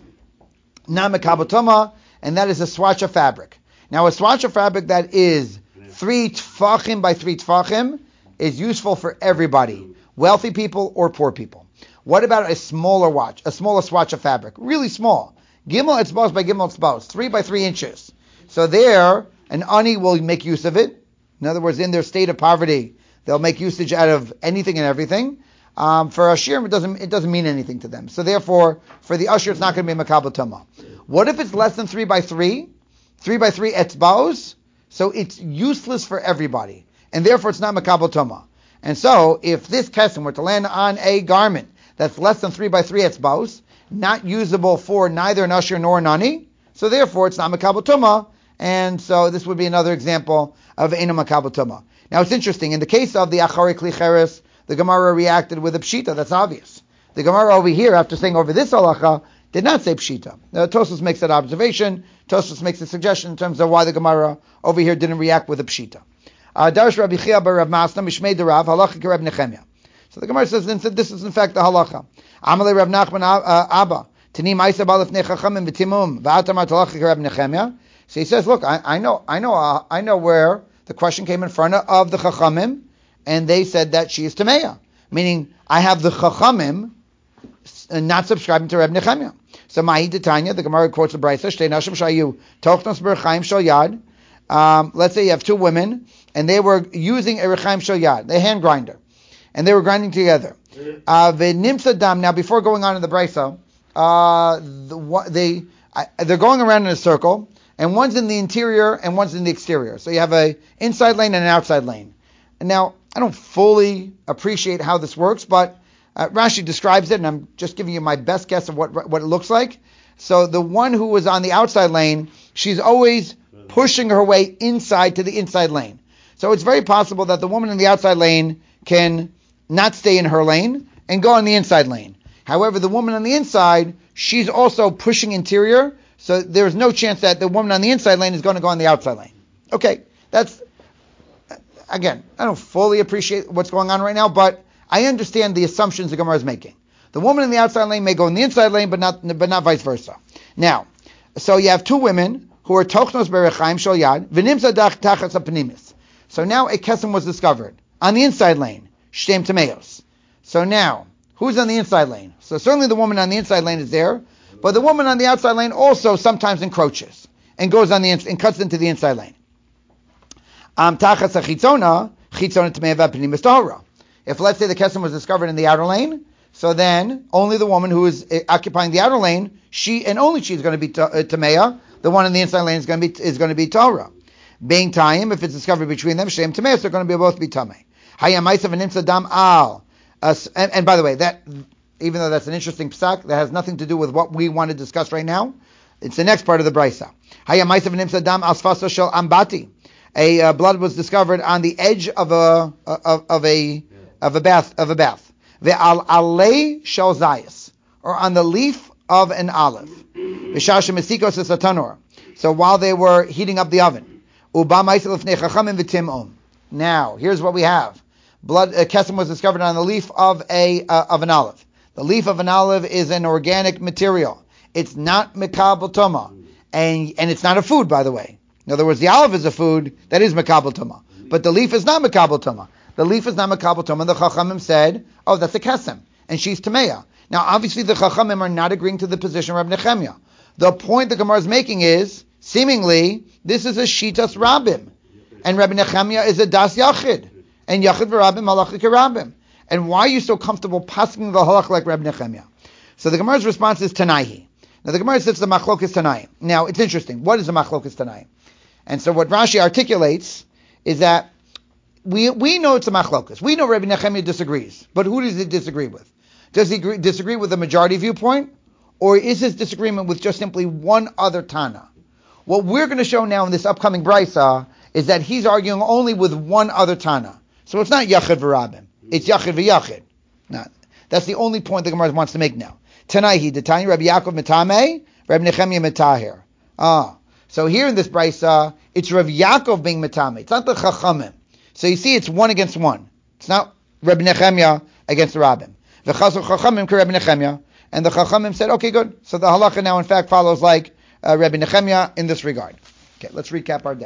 not mekabel tumah, and that is a swatch of fabric. Now, a swatch of fabric that is three tfachim by three tfachim is useful for everybody, wealthy people or poor people. What about a smaller watch, a smaller swatch of fabric, really small? Gimel etzbos by gimel etzbos, three by three inches. So there, an ani will make use of it. In other words, in their state of poverty, they'll make usage out of anything and everything. Um, for Ashirim, it doesn't it doesn't mean anything to them. So therefore, for the Ashir, it's not going to be Mekabel Tumah. What if it's less than three by three? Three by three etzbaos? So it's useless for everybody. And therefore, it's not Mekabel Tumah. And so, if this kesem were to land on a garment that's less than three by three etzbaos, not usable for neither an Ashir nor an Ani, so therefore, it's not Mekabel Tumah. And so this would be another example of Eino Mekabel Tumah. Now it's interesting. In the case of the Achari Kli Cheres, the Gemara reacted with a Pshita. That's obvious. The Gemara over here, after saying over this halacha, did not say Pshita. Now Tosfos makes that observation. Tosfos makes a suggestion in terms of why the Gemara over here didn't react with a Pshita. Darish Rabbi Chia bar Rav Masna Mishmei Derav Halacha Kereb Nechemia. So the Gemara says this is in fact the halacha. Amalei Rav Nachman Abba Tani Ma'isa Balef Nechachamim V'Timum V'Atamar Halacha Kereb Nechemia. So he says, look, I, I know, I know, uh, I know where the question came in front of the Chachamim, and they said that she is Tameya. Meaning, I have the Chachamim not subscribing to Reb Nechemia. So Mahi Tanya, the Gemara quotes the Brisa, Shtei Nashim Shayu Tochnos B'Rechaim Shal Yad. Um, let's say you have two women, and they were using a Rechaim Shal Yad, the hand grinder, and they were grinding together. Uh, V'Nimsa Dam. Now, before going on in the Brisa, uh, the, they uh, they're going around in a circle. And one's in the interior and one's in the exterior. So you have a inside lane and an outside lane. And now, I don't fully appreciate how this works, but uh, Rashi describes it, and I'm just giving you my best guess of what what it looks like. So the one who was on the outside lane, she's always pushing her way inside to the inside lane. So it's very possible that the woman in the outside lane can not stay in her lane and go on the inside lane. However, the woman on the inside, she's also pushing interior, so there's no chance that the woman on the inside lane is going to go on the outside lane. Okay, that's, again, I don't fully appreciate what's going on right now, but I understand the assumptions the Gemara is making. The woman in the outside lane may go in the inside lane, but not but not vice versa. Now, so you have two women who are tochnos berechaim shel yad, v'nimsa tachas hapnimis. So now a kesem was discovered on the inside lane, shtem tameos. So now, who's on the inside lane? So certainly the woman on the inside lane is there, but the woman on the outside lane also sometimes encroaches and goes on the ins- and cuts into the inside lane. Um, tachas hachitzona, chitzona tamei v'apnimis tahora. If let's say the kesem was discovered in the outer lane, so then only the woman who is uh, occupying the outer lane, she and only she is going to be ta- uh, tameya. The one in the inside lane is going to be is going to be tahora. Being time, if it's discovered between them, shem tameya, so they're going to be both be tamei. Hayamaisav and nimsa dam al. Uh, and, and by the way, that even though that's an interesting psak, that has nothing to do with what we want to discuss right now. It's the next part of the brisa. Hayamaisav and nimsa dam asfaso shel ambati. A uh, blood was discovered on the edge of a of, of a of a bath of a bath. Ve'al alei shel zayis, or on the leaf of an olive. V'shashem esikos esatanor. So while they were heating up the oven. Uba ma'isel lefnei chachamim v'tim'om. Now, here's what we have. Blood uh, kesem was discovered on the leaf of a uh, of an olive. The leaf of an olive is an organic material. It's not mekabel toma, and and it's not a food, by the way. In other words, the olive is a food that is mekabel toma, but the leaf is not mekabel toma. The leaf is not mekabel toma. The chachamim said, "Oh, that's a kesem, and she's tameya." Now, obviously, the chachamim are not agreeing to the position of Reb Nechemia. The point the Gemara is making is, seemingly, this is a shitas rabim, and Reb Nechemia is a das yachid, and yachid v'rabim halacha kerabim. And why are you so comfortable passing the halach like Reb Nechemia? So the Gemara's response is Tanaihi. Now the Gemara says the machlokas Tanai. Now it's interesting. What is the machlokas Tanai? And so what Rashi articulates is that we we know it's a machlokas. We know Reb Nechemia disagrees, but who does he disagree with? Does he agree, disagree with the majority viewpoint, or is his disagreement with just simply one other Tana? What we're going to show now in this upcoming brisa is that he's arguing only with one other Tana. So it's not Yachid v'Rabim. It's Yachid v'Yachid. Now, that's the only point the Gemara wants to make now. Tanaihi, Detani, Rabbi Yaakov Metame, Rabbi Nechemia Metahir. Ah. So here in this brisa, it's Rabbi Yaakov being Metame. It's not the Chachamim. So you see, it's one against one. It's not Rabbi Nechemia against the Rabbim. V'chazor Chachamim ke Rabbi Nechemia. And the Chachamim said, okay, good. So the halacha now in fact follows like uh, Rabbi Nechemia in this regard. Okay, let's recap our day.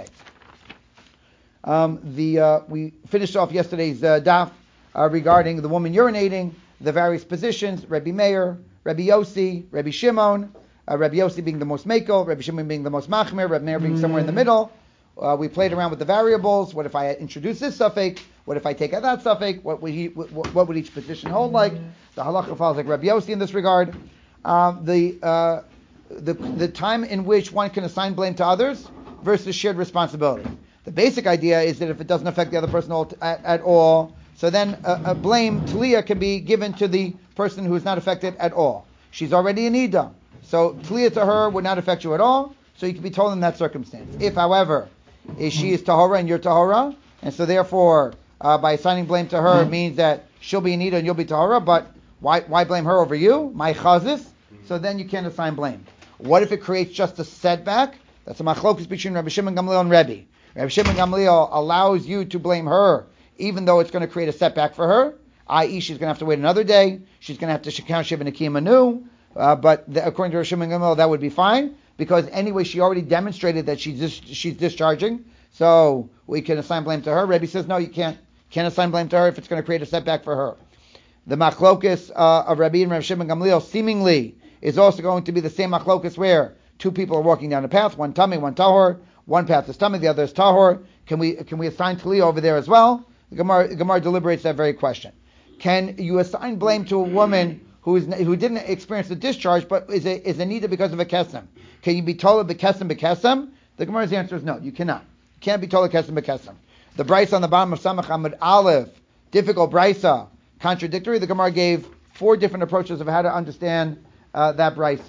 Um, the uh, we finished off yesterday's uh, daf uh, regarding the woman urinating, the various positions, Rabbi Meir, Rabbi Yossi, Rabbi Shimon, uh, Rabbi Yossi being the most mekel, Rabbi Shimon being the most machmir, Rabbi Meir being somewhere in the middle. Uh, we played around with the variables. What if I introduce this suffix? What if I take out that suffix? What would, he, what, what would each position hold like? The halacha follows like Rabbi Yossi in this regard. Um, the, uh, the the time in which one can assign blame to others versus shared responsibility. The basic idea is that if it doesn't affect the other person at, at all, so then a, a blame, Talia, can be given to the person who is not affected at all. She's already in Ida. So Talia to her would not affect you at all, so you can be told in that circumstance. If, however, is she is Tahora and you're Tahora, and so therefore, uh, by assigning blame to her means that she'll be in Ida and you'll be Tahora, but why why blame her over you? My chazis. So then you can't assign blame. What if it creates just a setback? That's a machlokus between Rabbi Shimon Gamliel and Rebbe. Rabbi Shimon Gamliel allows you to blame her, even though it's going to create a setback for her, that is she's going to have to wait another day, she's going to have to count Shiva Nakim anew, uh, but the, according to Rabbi Shimon Gamliel, that would be fine, because anyway, she already demonstrated that she's dis- she's discharging, so we can assign blame to her. Rebbe says, no, you can't, can't assign blame to her if it's going to create a setback for her. The machlokus uh, of Rabbi and Rabbi Shimon Gamliel seemingly is also going to be the same machlokus where two people are walking down a path, one tummy, one tahor, one path is tummy, the other is tahor. Can we can we assign Talia over there as well? The Gemara, Gemara deliberates that very question. Can you assign blame to a woman who is who didn't experience the discharge but is a is a nida because of a kesem? Can you be told bekesem bekesem? The Gemara's answer is no, you cannot. You can't be told kesem bekesem. The brisa on the bottom of Samach Amud Aleph, difficult brisa, contradictory. The Gemara gave four different approaches of how to understand uh, that brisa.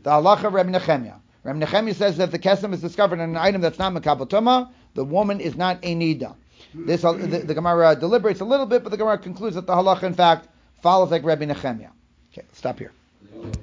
The halacha Reb Nechemia. Reb Nechemia says that if the kesem is discovered in an item that's not mekabel tuma, the woman is not a nida. This uh, the, the Gemara deliberates a little bit, but the Gemara concludes that the halacha, in fact, follows like Reb Nechemia. Okay, stop here.